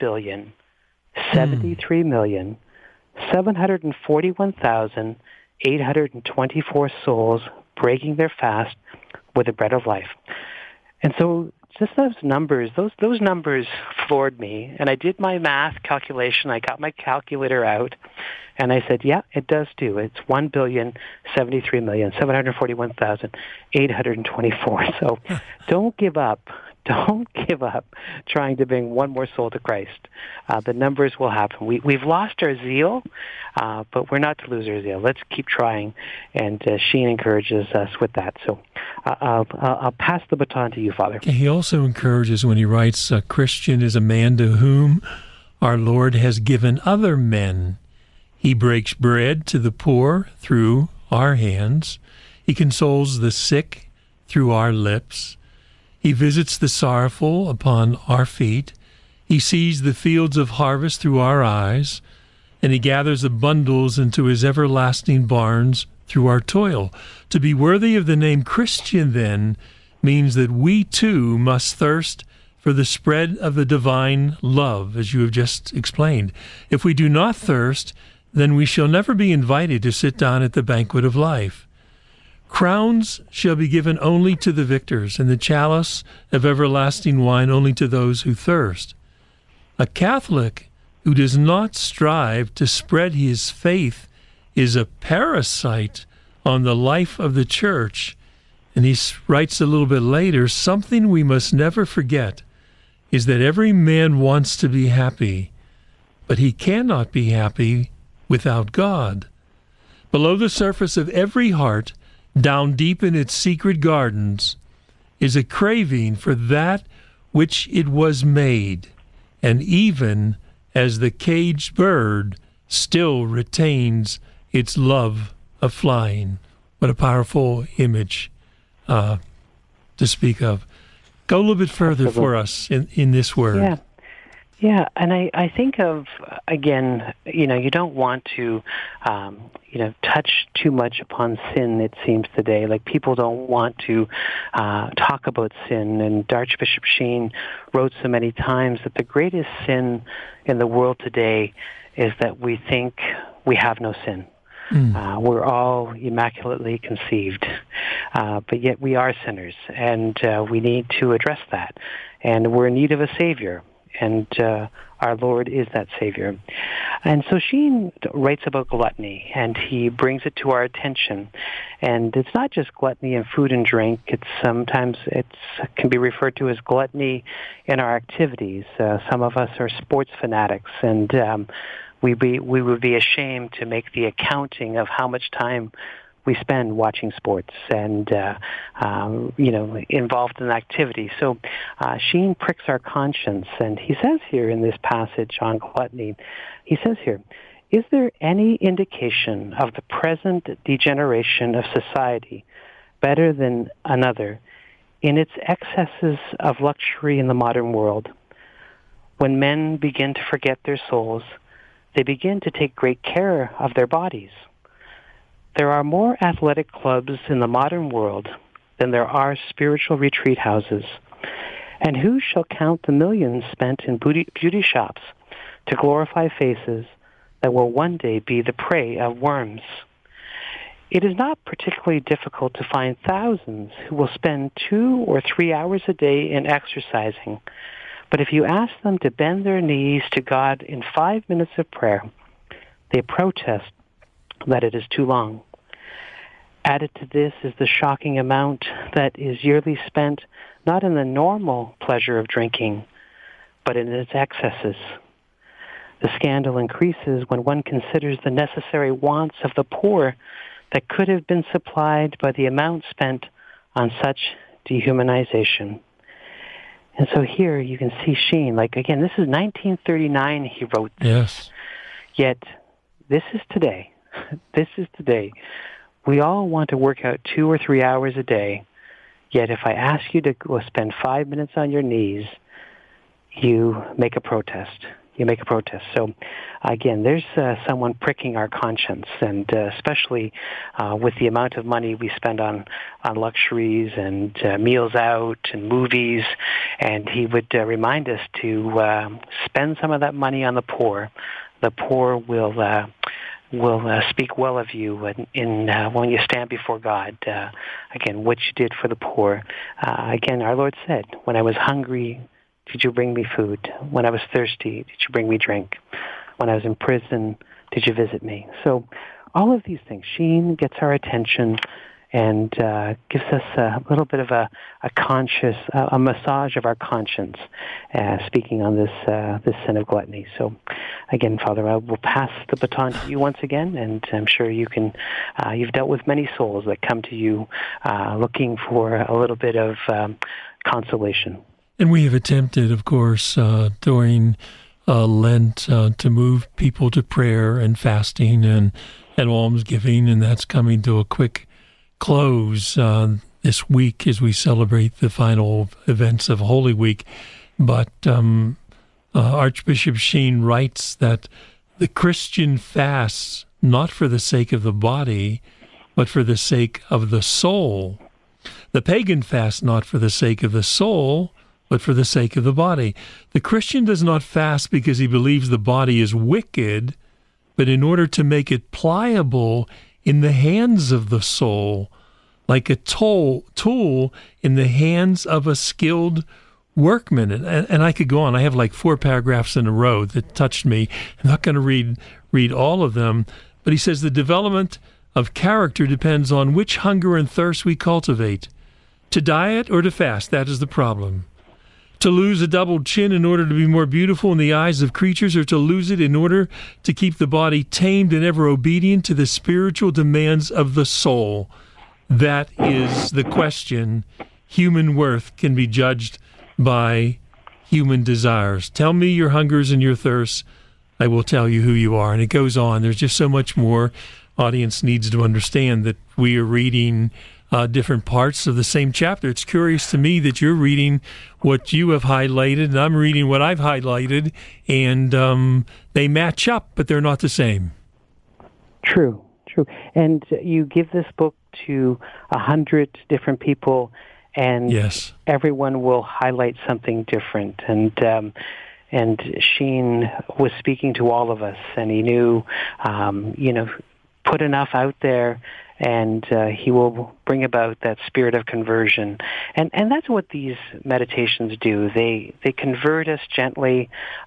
S8: 1,073,741,824 souls breaking their fast with the bread of life. And so just those numbers floored me. And I did my math calculation. I got my calculator out, and I said, yeah, it does do. It's 1,073,741,824. So don't give up. Don't give up trying to bring one more soul to Christ. The numbers will happen. We've lost our zeal, but we're not to lose our zeal. Let's keep trying, and Sheen encourages us with that. So I'll pass the baton to you, Father.
S7: He also encourages when he writes, "A Christian is a man to whom our Lord has given other men. He breaks bread to the poor through our hands. He consoles the sick through our lips. He visits the sorrowful upon our feet. He sees the fields of harvest through our eyes, and he gathers the bundles into his everlasting barns through our toil." To be worthy of the name Christian, then, means that we too must thirst for the spread of the divine love, as you have just explained. If we do not thirst, then we shall never be invited to sit down at the banquet of life. Crowns shall be given only to the victors, and the chalice of everlasting wine only to those who thirst. A Catholic who does not strive to spread his faith is a parasite on the life of the church. And he writes a little bit later, something we must never forget is that every man wants to be happy, but he cannot be happy without God. Below the surface of every heart, down deep in its secret gardens, is a craving for that which it was made, and even as the caged bird still retains its love of flying. What a powerful image to speak of. Go a little bit further for us in this word.
S8: Yeah, and I think of, again, you don't want to, touch too much upon sin, it seems today. Like, people don't want to talk about sin. And Archbishop Sheen wrote so many times that the greatest sin in the world today is that we think we have no sin. We're all immaculately conceived, but yet we are sinners, and we need to address that. And we're in need of a Savior. And our Lord is that Savior. And so Sheen writes about gluttony, and he brings it to our attention. And it's not just gluttony in food and drink. Sometimes it can be referred to as gluttony in our activities. Some of us are sports fanatics, and we would be ashamed to make the accounting of how much time we spend watching sports and, involved in activity. So Sheen pricks our conscience, and he says here in this passage on gluttony, he says here, "Is there any indication of the present degeneration of society better than another in its excesses of luxury in the modern world? When men begin to forget their souls, they begin to take great care of their bodies. There are more athletic clubs in the modern world than there are spiritual retreat houses. And who shall count the millions spent in beauty shops to glorify faces that will one day be the prey of worms? It is not particularly difficult to find thousands who will spend 2 or 3 hours a day in exercising. But if you ask them to bend their knees to God in 5 minutes of prayer, they protest that it is too long. Added to this is the shocking amount that is yearly spent not in the normal pleasure of drinking, but in its excesses. The scandal increases when one considers the necessary wants of the poor that could have been supplied by the amount spent on such dehumanization. And so here you can see Sheen, like, again, this is 1939 he wrote this.
S7: Yes.
S8: Yet this is today. This is today. We all want to work out 2 or 3 hours a day, yet if I ask you to go spend 5 minutes on your knees, you make a protest. You make a protest. So, again, there's someone pricking our conscience, and especially with the amount of money we spend on luxuries and meals out and movies, and he would remind us to spend some of that money on the poor. The poor will speak well of you when you stand before God. Again, what you did for the poor. Again, our Lord said, when I was hungry, did you bring me food? When I was thirsty, did you bring me drink? When I was in prison, did you visit me? So all of these things, Sheen gets our attention and gives us a little bit of a massage of our conscience, speaking on this sin of gluttony. So again, Father, I will pass the baton to you once again, and I'm sure you've dealt with many souls that come to you looking for a little bit of consolation.
S7: And we have attempted, of course, during Lent to move people to prayer and fasting and almsgiving, and that's coming to a quick close this week as we celebrate the final events of Holy Week. But Archbishop Sheen writes that the Christian fasts not for the sake of the body, but for the sake of the soul. The pagan fasts not for the sake of the soul, but for the sake of the body. The Christian does not fast because he believes the body is wicked, but in order to make it pliable in the hands of the soul, like a tool in the hands of a skilled workman. And I could go on. I have like 4 paragraphs in a row that touched me. I'm not going to read all of them, but he says the development of character depends on which hunger and thirst we cultivate. To diet or to fast, that is the problem. To lose a double chin in order to be more beautiful in the eyes of creatures, or to lose it in order to keep the body tamed and ever obedient to the spiritual demands of the soul. That is the question. Human worth can be judged by human desires. Tell me your hungers and your thirsts, I will tell you who you are. And it goes on. There's just so much more. Audience needs to understand that we are reading different parts of the same chapter. It's curious to me that you're reading what you have highlighted, and I'm reading what I've highlighted, and they match up, but they're not the same.
S8: True. And you give this book to 100 different people, and
S7: yes,
S8: everyone will highlight something different. And Sheen was speaking to all of us, and he knew, put enough out there, and he will bring about that spirit of conversion. And that's what these meditations do. They convert us gently.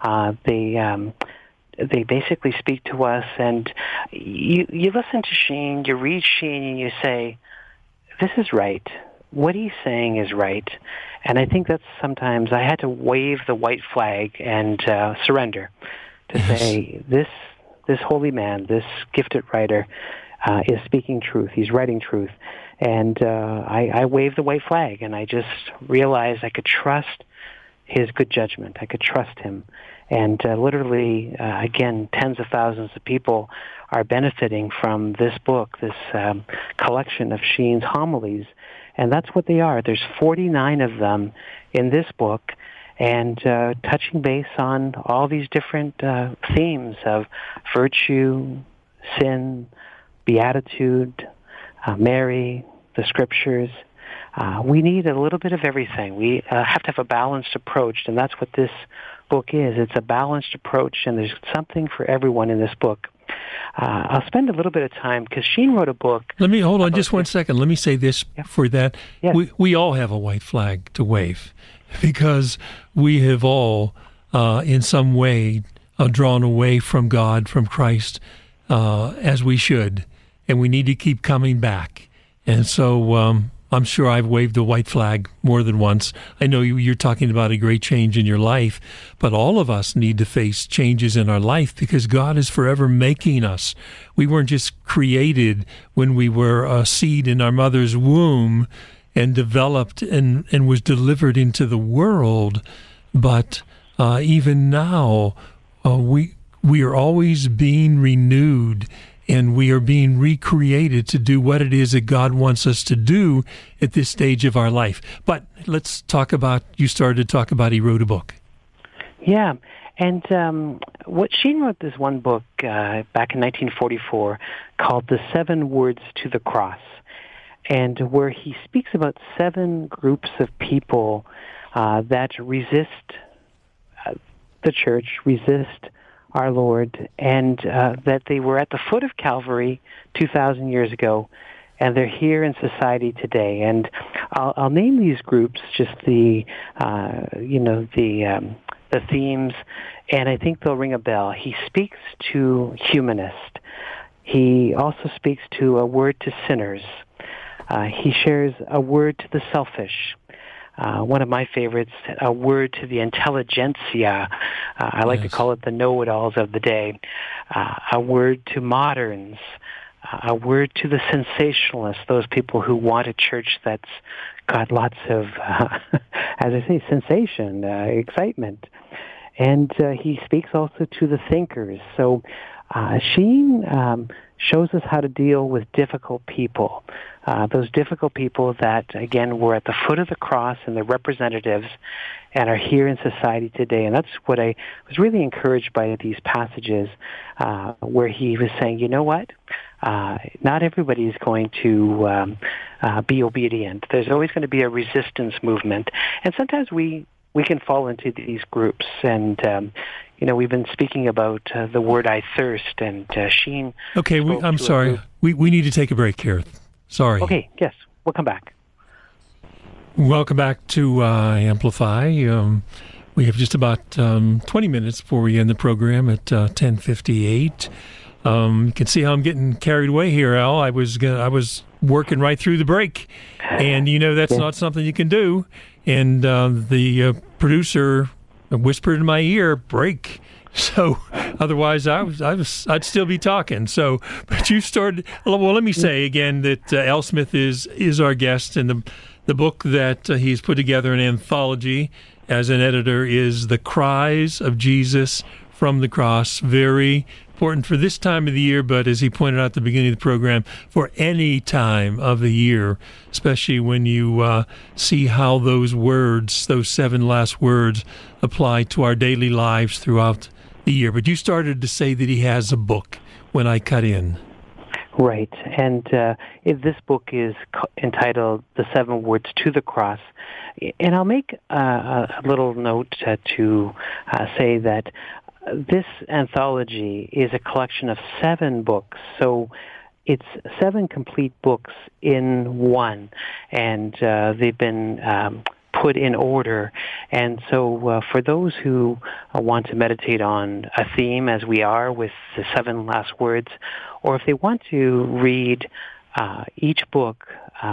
S8: They basically speak to us, and you listen to Sheen, you read Sheen, and you say, this is right. What he's saying is right. And I think that's sometimes I had to wave the white flag and surrender to say, this holy man, this gifted writer, is speaking truth. He's writing truth. And I waved the white flag, and I just realized I could trust his good judgment. I could trust him. And literally, again, tens of thousands of people are benefiting from this book, this collection of Sheen's homilies. And that's what they are. There's 49 of them in this book, and touching base on all these different themes of virtue, sin, beatitude, Mary, the scriptures. We need a little bit of everything. We have to have a balanced approach, and that's what this book is. It's a balanced approach, and there's something for everyone in this book. I'll spend a little bit of time, because Sheen wrote a book.
S7: Let me hold on just 1 second. Let me say this for that.
S8: Yes.
S7: We all have a white flag to wave, because we have all, in some way, drawn away from God, from Christ, as we should, and we need to keep coming back. And so I'm sure I've waved the white flag more than once. I know you're talking about a great change in your life, but all of us need to face changes in our life, because God is forever making us. We weren't just created when we were a seed in our mother's womb and developed and was delivered into the world. But even now, we are always being renewed, and we are being recreated to do what it is that God wants us to do at this stage of our life. But let's talk about, you started to talk about he wrote a book.
S8: Yeah. And Sheen wrote this one book back in 1944 called The 7 Words to the Cross, and where he speaks about 7 groups of people that resist the church, resist our Lord, and that they were at the foot of Calvary 2,000 years ago, and they're here in society today. And I'll name these groups, just the themes, and I think they'll ring a bell. He speaks to humanist. He also speaks to a word to sinners. He shares a word to the selfish. One of my favorites, a word to the intelligentsia. I like to call it the know-it-alls of the day. A word to moderns. A word to the sensationalists, those people who want a church that's got lots of, as I say, sensation, excitement. And he speaks also to the thinkers. So Sheen shows us how to deal with difficult people, those difficult people that, again, were at the foot of the cross and their representatives and are here in society today. And that's what I was really encouraged by these passages where he was saying, you know what? Not everybody is going to be obedient. There's always going to be a resistance movement. And sometimes we can fall into these groups. And, we've been speaking about the word I thirst, and Sheen...
S7: Okay, I'm sorry. We need to take a break here. Sorry.
S8: Okay, yes. We'll come back.
S7: Welcome back to Amplify. We have just about 20 minutes before we end the program at 10:58. You can see how I'm getting carried away here, Al. I was working right through the break, and that's not something you can do. And the producer whispered in my ear, "Break." So otherwise, I'd still be talking. So, but you started. Well, let me say again that Al Smith is our guest, and the book that he's put together, an anthology as an editor, is "The Cries of Jesus from the Cross." Very important for this time of the year, but as he pointed out at the beginning of the program, for any time of the year, especially when you see how those words, those 7 last words, apply to our daily lives throughout the year. But you started to say that he has a book when I cut in.
S8: Right, and this book is entitled The 7 Words to the Cross. And I'll make a little note to say that this anthology is a collection of 7 books, so it's 7 complete books in one, and they've been put in order. And so for those who want to meditate on a theme, as we are with the 7 last words, or if they want to read each book,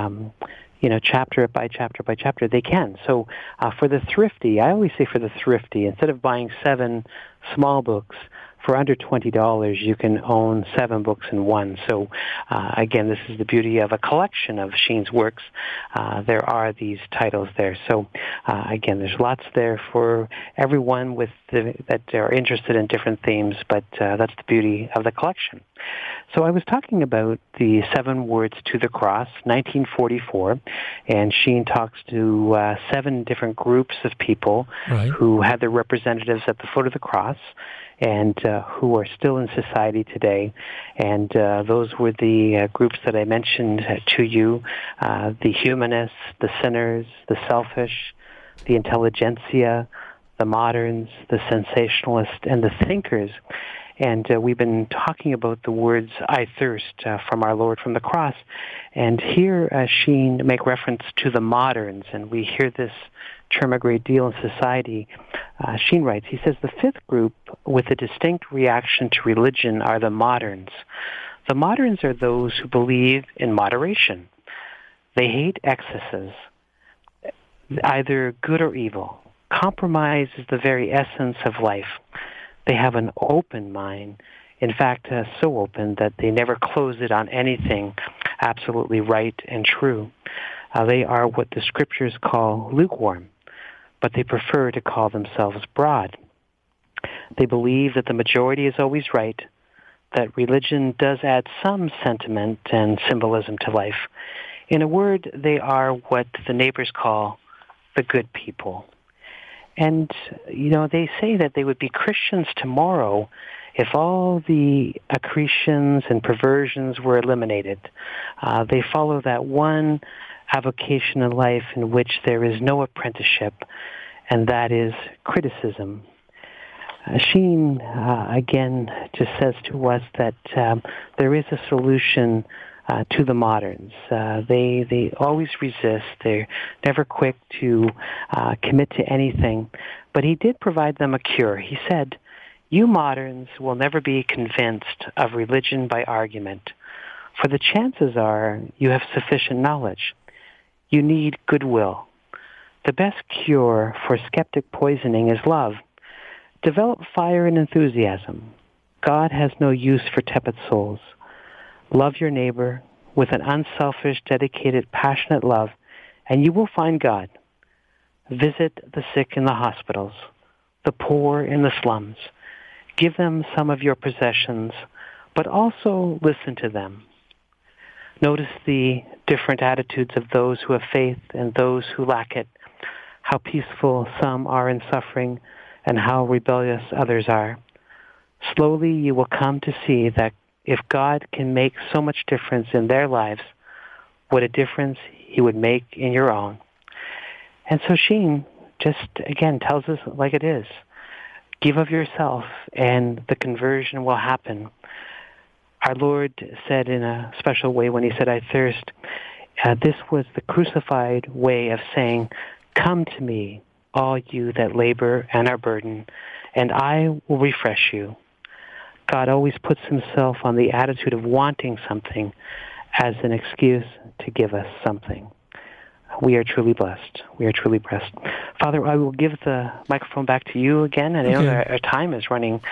S8: chapter by chapter by chapter, they can. So for the thrifty, I always say for the thrifty, instead of buying 7 small books, for under $20, you can own 7 books in one. So, again, this is the beauty of a collection of Sheen's works. There are these titles there. So, again, there's lots there for everyone that are interested in different themes, but that's the beauty of the collection. So I was talking about the 7 Words to the Cross, 1944, and Sheen talks to 7 different groups of people who had their representatives at the foot of the cross, and who are still in society today. And those were the groups that I mentioned to you, the humanists, the sinners, the selfish, the intelligentsia, the moderns, the sensationalists, and the thinkers. And we've been talking about the words, I thirst, from our Lord from the cross. And here Sheen make reference to the moderns, and we hear this term a great deal in society. Sheen writes, he says, the 5th group with a distinct reaction to religion are the moderns. The moderns are those who believe in moderation. They hate excesses, either good or evil. Compromise is the very essence of life. They have an open mind, in fact, so open that they never close it on anything absolutely right and true. They are what the scriptures call lukewarm, but they prefer to call themselves broad. They believe that the majority is always right, that religion does add some sentiment and symbolism to life. In a word, they are what the neighbors call the good people. And, they say that they would be Christians tomorrow if all the accretions and perversions were eliminated. They follow that one avocation in life in which there is no apprenticeship, and that is criticism. Sheen, again, just says to us that there is a solution to the moderns. They always resist. They're never quick to commit to anything. But he did provide them a cure. He said, "You moderns will never be convinced of religion by argument, for the chances are you have sufficient knowledge. You need goodwill. The best cure for skeptic poisoning is love. Develop fire and enthusiasm. God has no use for tepid souls. Love your neighbor with an unselfish, dedicated, passionate love, and you will find God. Visit the sick in the hospitals, the poor in the slums. Give them some of your possessions, but also listen to them. Notice the different attitudes of those who have faith and those who lack it, how peaceful some are in suffering and how rebellious others are. Slowly you will come to see that if God can make so much difference in their lives, what a difference he would make in your own." And so Sheen just, again, tells us like it is. Give of yourself and the conversion will happen. Our Lord said in a special way when he said, "I thirst," this was the crucified way of saying, "Come to me, all you that labor and are burdened, and I will refresh you." God always puts himself on the attitude of wanting something as an excuse to give us something. We are truly blessed. We are truly blessed. Father, I will give the microphone back to you again, and I know that our time is running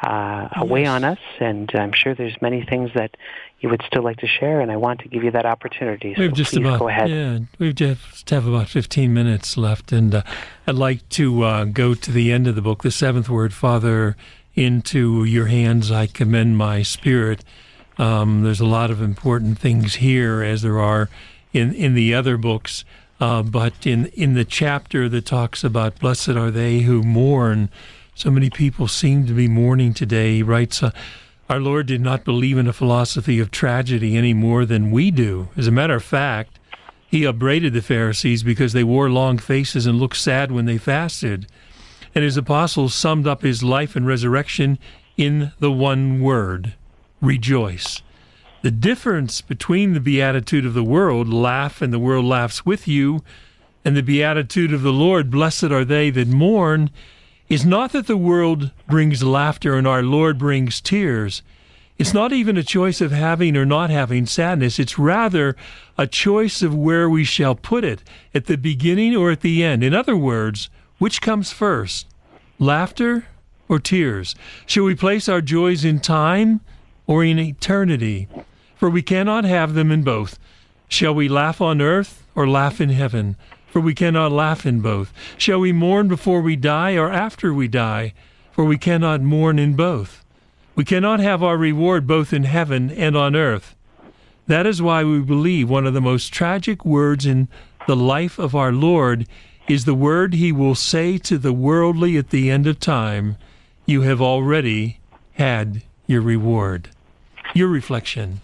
S8: away on us, and I'm sure there's many things that you would still like to share, and I want to give you that opportunity. So please go ahead.
S7: Yeah, we just have about 15 minutes left, and I'd like to go to the end of the book, the seventh word, Father, into your hands I commend my spirit. There's a lot of important things here, as there are in the other books, but in the chapter that talks about blessed are they who mourn, so many people seem to be mourning today. He writes, our Lord did not believe in a philosophy of tragedy any more than we do. As a matter of fact, he upbraided the Pharisees because they wore long faces and looked sad when they fasted. And his apostles summed up his life and resurrection in the one word, rejoice. The difference between the beatitude of the world, laugh and the world laughs with you, and the beatitude of the Lord, blessed are they that mourn, is not that the world brings laughter and our Lord brings tears. It's not even a choice of having or not having sadness. It's rather a choice of where we shall put it, at the beginning or at the end. In other words, which comes first, laughter or tears? Shall we place our joys in time or in eternity? For we cannot have them in both. Shall we laugh on earth or laugh in heaven? For we cannot laugh in both. Shall we mourn before we die or after we die? For we cannot mourn in both. We cannot have our reward both in heaven and on earth. That is why we believe one of the most tragic words in the life of our Lord is the word he will say to the worldly at the end of time, you have already had your reward. Your reflection.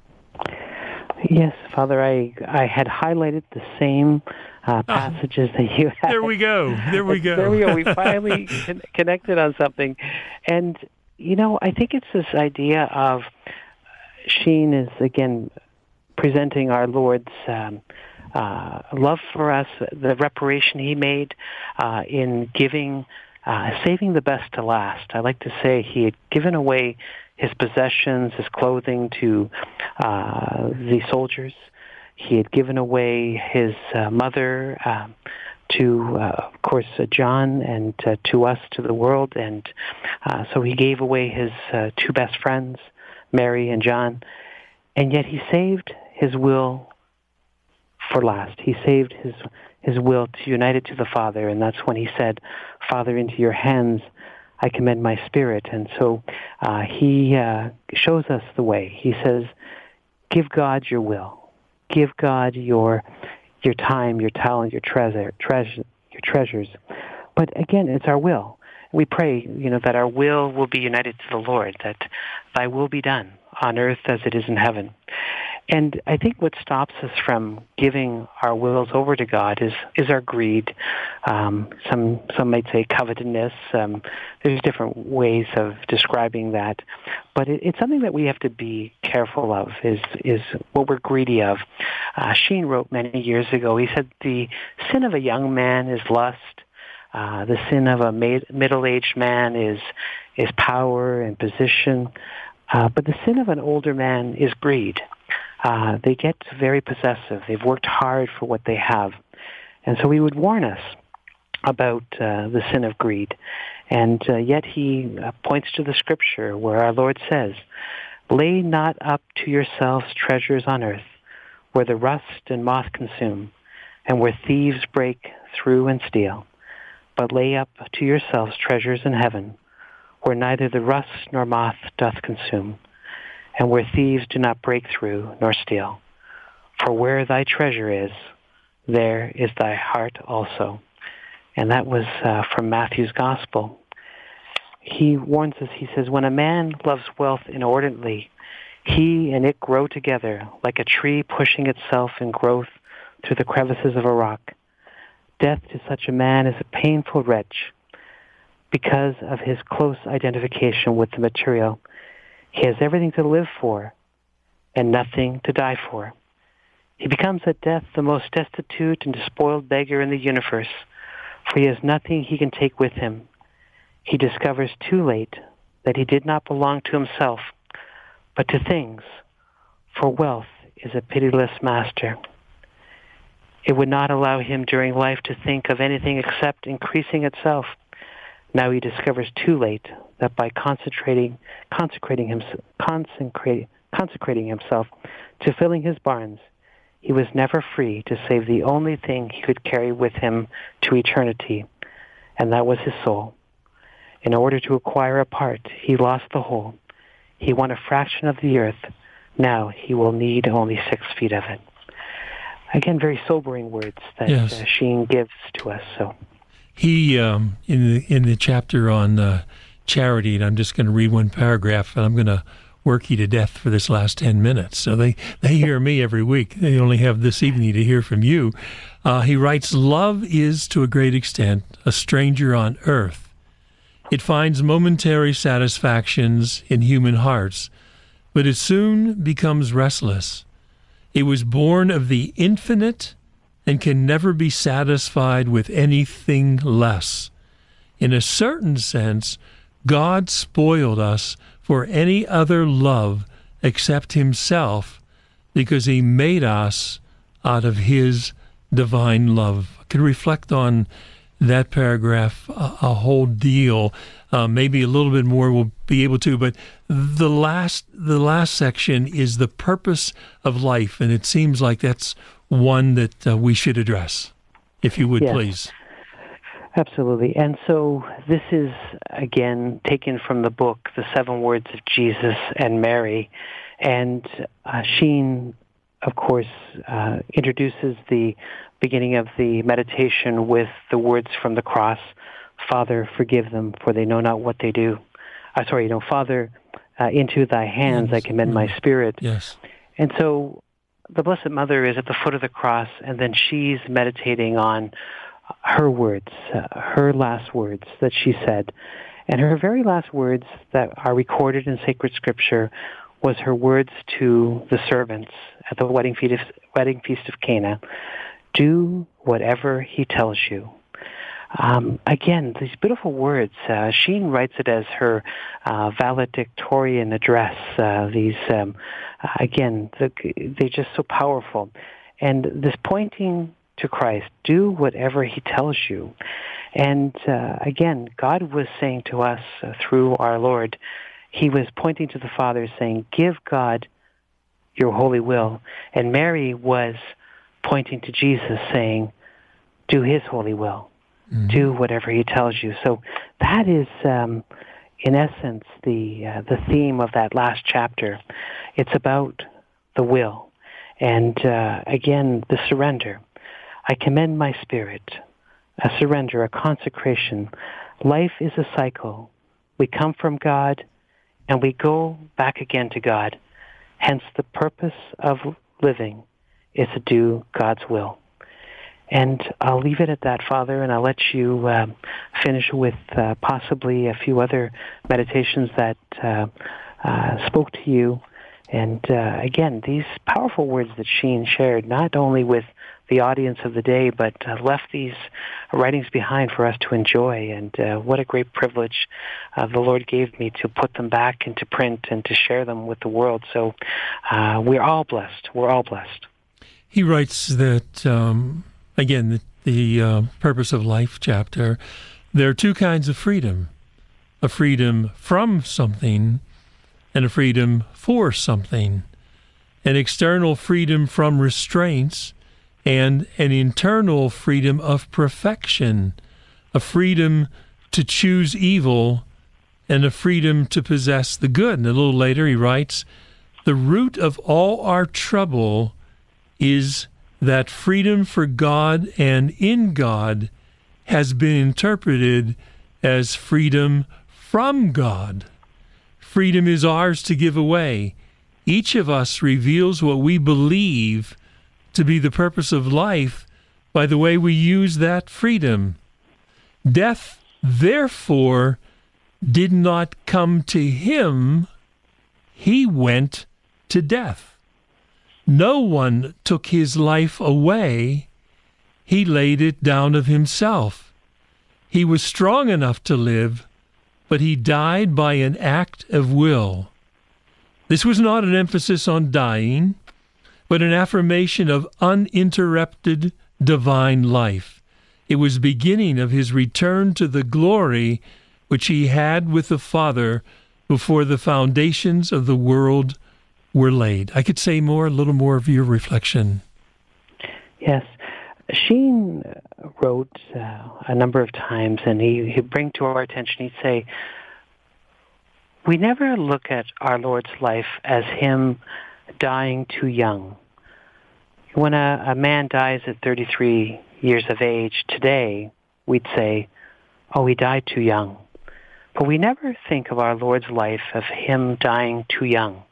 S8: Yes, Father, I had highlighted the same passages that you had.
S7: There we go. There we go.
S8: There we go. We finally connected on something. And, I think it's this idea of Sheen is, again, presenting our Lord's love for us, the reparation he made in giving, saving the best to last. I like to say he had given away his possessions, his clothing to the soldiers. He had given away his mother to, of course, John, and to us, to the world. And so he gave away his two best friends, Mary and John. And yet he saved his will for last. He saved his will to unite it to the Father, and that's when he said, Father, into your hands I commend my spirit. And so he shows us the way. He says, give God your will. Give God your time, your talent, your treasures. But again, it's our will. We pray, that our will be united to the Lord, that thy will be done on earth as it is in heaven. And I think what stops us from giving our wills over to God is our greed. Some might say covetousness. There's different ways of describing that, but it's something that we have to be careful of. Is what we're greedy of. Sheen wrote many years ago. He said the sin of a young man is lust. The sin of a middle-aged man is power and position. But the sin of an older man is greed. They get very possessive. They've worked hard for what they have. And so he would warn us about the sin of greed. And yet he points to the scripture where our Lord says, lay not up to yourselves treasures on earth, where the rust and moth consume, and where thieves break through and steal. But lay up to yourselves treasures in heaven, where neither the rust nor moth doth consume, and where thieves do not break through nor steal. For where thy treasure is, there is thy heart also. And that was from Matthew's Gospel. He warns us, he says, when a man loves wealth inordinately, he and it grow together like a tree pushing itself in growth through the crevices of a rock. Death to such a man is a painful wrench because of his close identification with the material. He has everything to live for and nothing to die for. He becomes at death the most destitute and despoiled beggar in the universe, for he has nothing he can take with him. He discovers too late that he did not belong to himself, but to things, for wealth is a pitiless master. It would not allow him during life to think of anything except increasing itself. Now he discovers too late that by consecrating himself to filling his barns, he was never free to save the only thing he could carry with him to eternity, and that was his soul. In order to acquire a part, he lost the whole. He won a fraction of the earth. Now he will need only 6 feet of it. Again, very sobering words that
S7: yes.
S8: Sheen gives to us. So
S7: he in the chapter on charity, and I'm just going to read one paragraph, and I'm going to work you to death for this last 10 minutes. So they hear me every week. They only have this evening to hear from you. He writes, love is, to a great extent, a stranger on earth. It finds momentary satisfactions in human hearts, but it soon becomes restless. It was born of the infinite and can never be satisfied with anything less. In a certain sense, God spoiled us for any other love except himself, because he made us out of his divine love. I could reflect on that paragraph a whole deal. Maybe a little bit more we'll be able to, but the last section is the purpose of life, and it seems like that's one that we should address, if you would,
S8: yes.
S7: Please.
S8: Absolutely. And so this is, again, taken from the book, The 7 Words of Jesus and Mary. And Sheen, of course, introduces the beginning of the meditation with the words from the cross, Father, forgive them, for they know not what they do. Father, into thy hands I commend my spirit.
S7: Yes.
S8: And so the Blessed Mother is at the foot of the cross, and then she's meditating on her words, her last words that she said. And her very last words that are recorded in sacred scripture was her words to the servants at the wedding feast of Cana. Do whatever he tells you. Again, these beautiful words. Sheen writes it as her valedictorian address. They're just so powerful. And this pointing to Christ, do whatever he tells you. And again, God was saying to us through our Lord, he was pointing to the Father saying, give God your holy will. And Mary was pointing to Jesus, saying, do his holy will. Do whatever he tells you. So that is, in essence, the theme of that last chapter. It's about the will. And again, the surrender. I commend my spirit, a surrender, a consecration. Life is a cycle. We come from God, and we go back again to God. Hence, the purpose of living is to do God's will. And I'll leave it at that, Father, and I'll let you finish with possibly a few other meditations that spoke to you. And again, these powerful words that Sheen shared, not only with the audience of the day, but left these writings behind for us to enjoy. And what a great privilege the Lord gave me to put them back into print and to share them with the world. So we're all blessed. We're all blessed.
S7: He writes that, again, the Purpose of Life chapter, there are two kinds of freedom: a freedom from something and a freedom for something, an external freedom from restraints and an internal freedom of perfection, a freedom to choose evil and a freedom to possess the good. And a little later he writes, the root of all our trouble is that freedom for God and in God has been interpreted as freedom from God. Freedom is ours to give away. Each of us reveals what we believe to be the purpose of life by the way we use that freedom. Death, therefore, did not come to him. He went to death. No one took his life away. He laid it down of himself. He was strong enough to live, but he died by an act of will. This was not an emphasis on dying, but an affirmation of uninterrupted divine life. It was the beginning of his return to the glory which he had with the Father before the foundations of the world were laid. I could say more, a little more of your reflection.
S8: Yes. Sheen wrote a number of times, and he'd bring to our attention, he'd say, we never look at our Lord's life as him dying too young. When a man dies at 33 years of age today, we'd say, oh, he died too young. But we never think of our Lord's life of him dying too young.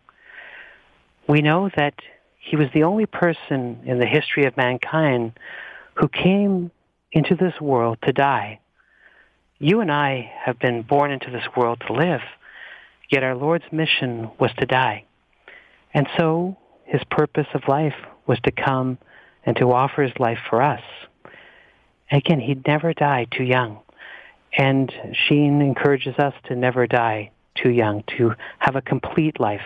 S8: We know that he was the only person in the history of mankind who came into this world to die. You and I have been born into this world to live, yet our Lord's mission was to die. And so his purpose of life was to come and to offer his life for us. Again, he'd never die too young. And Sheen encourages us to never die too young, to have a complete life,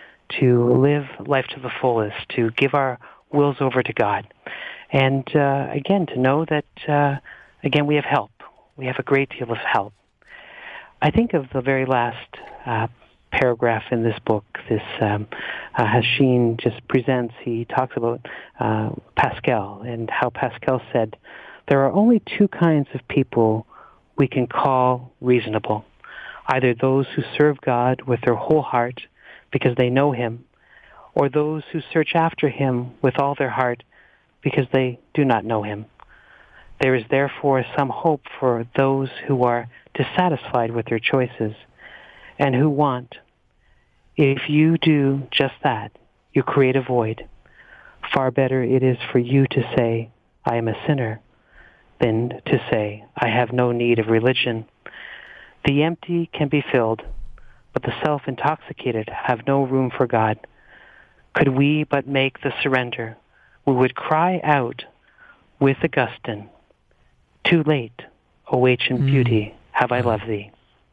S8: to live life to the fullest, to give our wills over to God. And again, to know that, again, we have help. We have a great deal of help. I think of the very last paragraph in this book, this as Sheen just presents, he talks about Pascal and how Pascal said, there are only two kinds of people we can call reasonable, either those who serve God with their whole heart because they know him, or those who search after him with all their heart because they do not know him. There is therefore some hope for those who are dissatisfied with their choices and who want. If you do just that, you create a void. Far better it is for you to say, I am a sinner, than to say, I have no need of religion. The empty can be filled, but the self-intoxicated have no room for God. Could we but make the surrender, we would cry out with Augustine, too late, O ancient beauty, have I loved thee.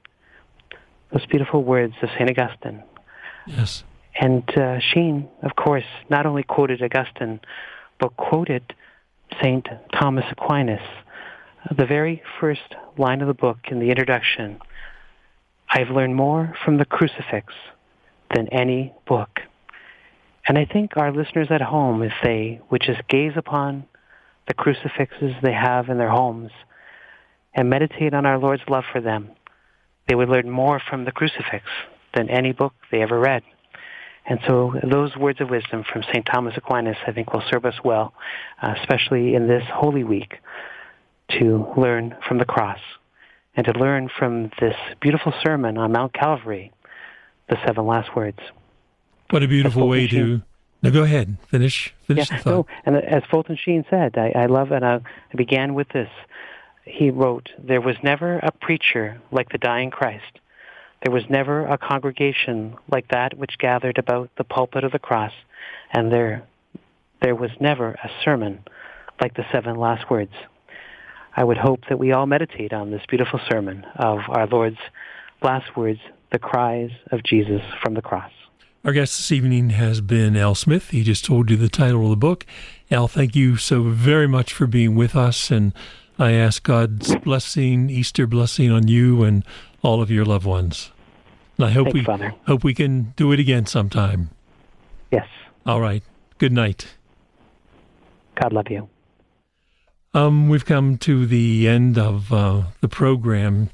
S8: Those beautiful words of St. Augustine.
S7: Yes.
S8: And Sheen, of course, not only quoted Augustine, but quoted St. Thomas Aquinas. The very first line of the book in the introduction, I've learned more from the crucifix than any book. And I think our listeners at home, if they would just gaze upon the crucifixes they have in their homes and meditate on our Lord's love for them, they would learn more from the crucifix than any book they ever read. And so those words of wisdom from St. Thomas Aquinas, I think, will serve us well, especially in this Holy Week, to learn from the cross and to learn from this beautiful sermon on Mount Calvary, the 7 last words.
S7: What a beautiful way to... No, go ahead. Finish the thought.
S8: No, and as Fulton Sheen said, I love, and I began with this. He wrote, "There was never a preacher like the dying Christ. There was never a congregation like that which gathered about the pulpit of the cross, and there was never a sermon like the 7 last words." I would hope that we all meditate on this beautiful sermon of our Lord's last words, the cries of Jesus from the cross.
S7: Our guest this evening has been Al Smith. He just told you the title of the book. Al, thank you so very much for being with us, and I ask God's blessing, Easter blessing on you and all of your loved ones. And I hope hope we can do it again sometime.
S8: Yes.
S7: All right. Good night.
S8: God love you.
S7: We've come to the end of the program.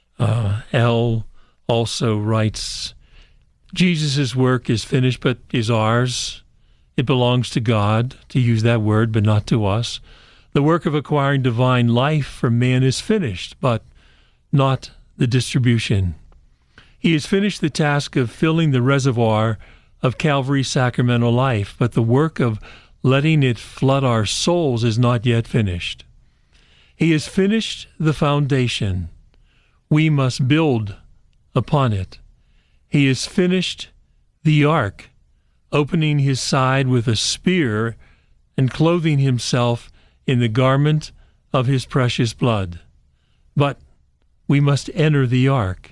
S7: Al also writes, Jesus' work is finished, but is ours. It belongs to God, to use that word, but not to us. The work of acquiring divine life for man is finished, but not the distribution. He has finished the task of filling the reservoir of Calvary's sacramental life, but the work of letting it flood our souls is not yet finished. He has finished the foundation. We must build upon it. He has finished the ark, opening his side with a spear and clothing himself in the garment of his precious blood. But we must enter the ark.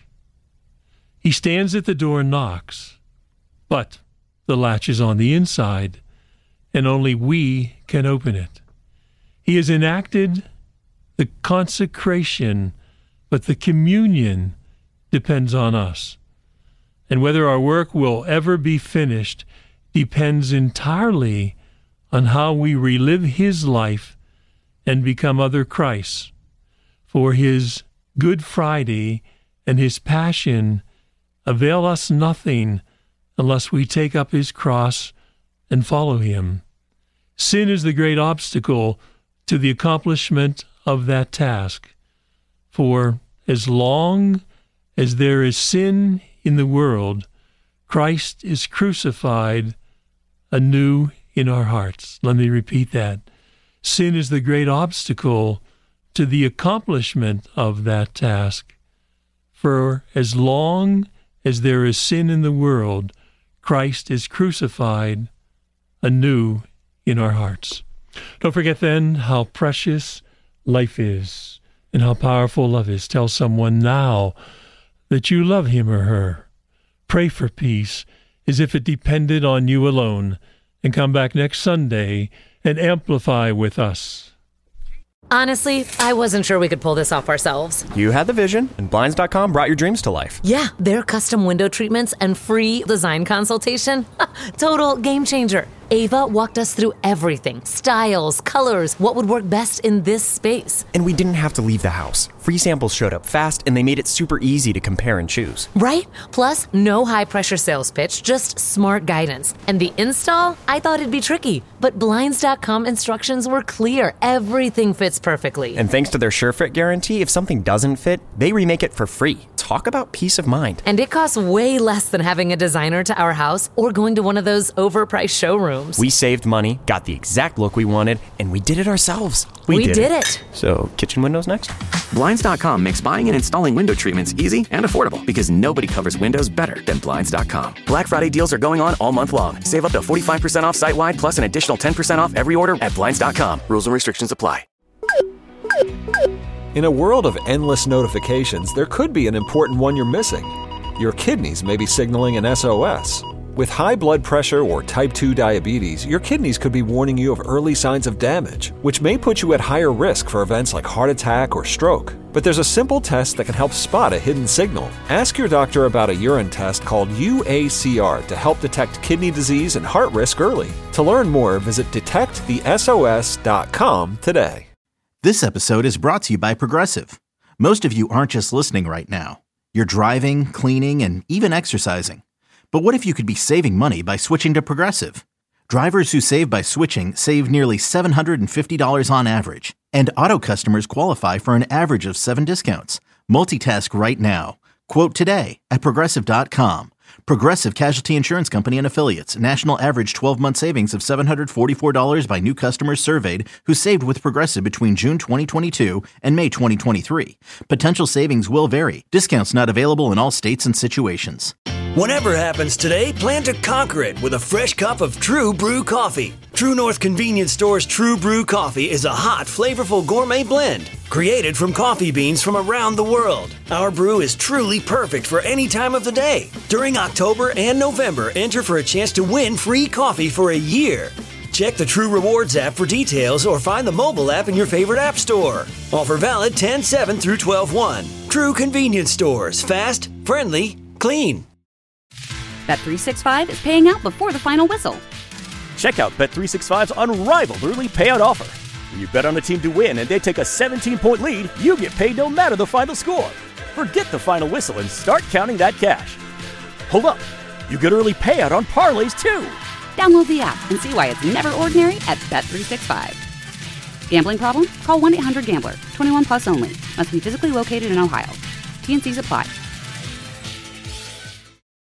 S7: He stands at the door and knocks, but the latch is on the inside, and only we can open it. He has enacted the consecration, but the communion depends on us. And whether our work will ever be finished depends entirely on how we relive his life and become other Christs. For his Good Friday and his Passion avail us nothing unless we take up his cross and follow him. Sin is the great obstacle to the accomplishment of that task. For as long as there is sin in the world, Christ is crucified anew in our hearts. Let me repeat that. Sin is the great obstacle to the accomplishment of that task. For as long as there is sin in the world, Christ is crucified anew in our hearts. Don't forget then how precious life is and how powerful love is. Tell someone now that you love him or her. Pray for peace as if it depended on you alone, and come back next Sunday and amplify with us.
S9: Honestly, I wasn't sure we could pull this off ourselves.
S10: You had the vision, and Blinds.com brought your dreams to life.
S9: Yeah, their custom window treatments and free design consultation. Total game changer. Ava walked us through everything. Styles, colors, what would work best in this space.
S10: And we didn't have to leave the house. Free samples showed up fast, and they made it super easy to compare and choose.
S9: Right? Plus, no high-pressure sales pitch, just smart guidance. And the install? I thought it'd be tricky, but Blinds.com instructions were clear. Everything fits perfectly.
S10: And thanks to their SureFit guarantee, if something doesn't fit, they remake it for free. Talk about peace of mind.
S9: And it costs way less than having a designer to our house or going to one of those overpriced showrooms.
S10: We saved money, got the exact look we wanted, and we did it ourselves.
S9: We did it.
S10: So, kitchen windows next?
S3: Blinds.com makes buying and installing window treatments easy and affordable because nobody covers windows better than Blinds.com. Black Friday deals are going on all month long. Save up to 45% off site-wide plus an additional 10% off every order at Blinds.com. Rules and restrictions apply.
S11: In a world of endless notifications, there could be an important one you're missing. Your kidneys may be signaling an SOS. With high blood pressure or type 2 diabetes, your kidneys could be warning you of early signs of damage, which may put you at higher risk for events like heart attack or stroke. But there's a simple test that can help spot a hidden signal. Ask your doctor about a urine test called UACR to help detect kidney disease and heart risk early. To learn more, visit detectthesos.com today.
S5: This episode is brought to you by Progressive. Most of you aren't just listening right now. You're driving, cleaning, and even exercising. But what if you could be saving money by switching to Progressive? Drivers who save by switching save nearly $750 on average, and auto customers qualify for an average of 7 discounts. Multitask right now. Quote today at Progressive.com. Progressive Casualty Insurance Company and Affiliates. National average 12-month savings of $744 by new customers surveyed who saved with Progressive between June 2022 and May 2023. Potential savings will vary. Discounts not available in all states and situations.
S6: Whatever happens today, plan to conquer it with a fresh cup of True Brew coffee. True North Convenience Store's True Brew coffee is a hot, flavorful gourmet blend created from coffee beans from around the world. Our brew is truly perfect for any time of the day. During October and November, enter for a chance to win free coffee for a year. Check the True Rewards app for details or find the mobile app in your favorite app store. Offer valid 10/7 through 12/1. True Convenience Stores. Fast, friendly, clean.
S12: Bet365 is paying out before the final whistle.
S13: Check out Bet365's unrivaled early payout offer. When you bet on a team to win and they take a 17-point lead, you get paid no matter the final score. Forget the final whistle and start counting that cash. Hold up, you get early payout on parlays too.
S12: Download the app and see why it's never ordinary at Bet365. Gambling problem? Call 1-800-GAMBLER. 21 plus only. Must be physically located in Ohio. T&Cs apply.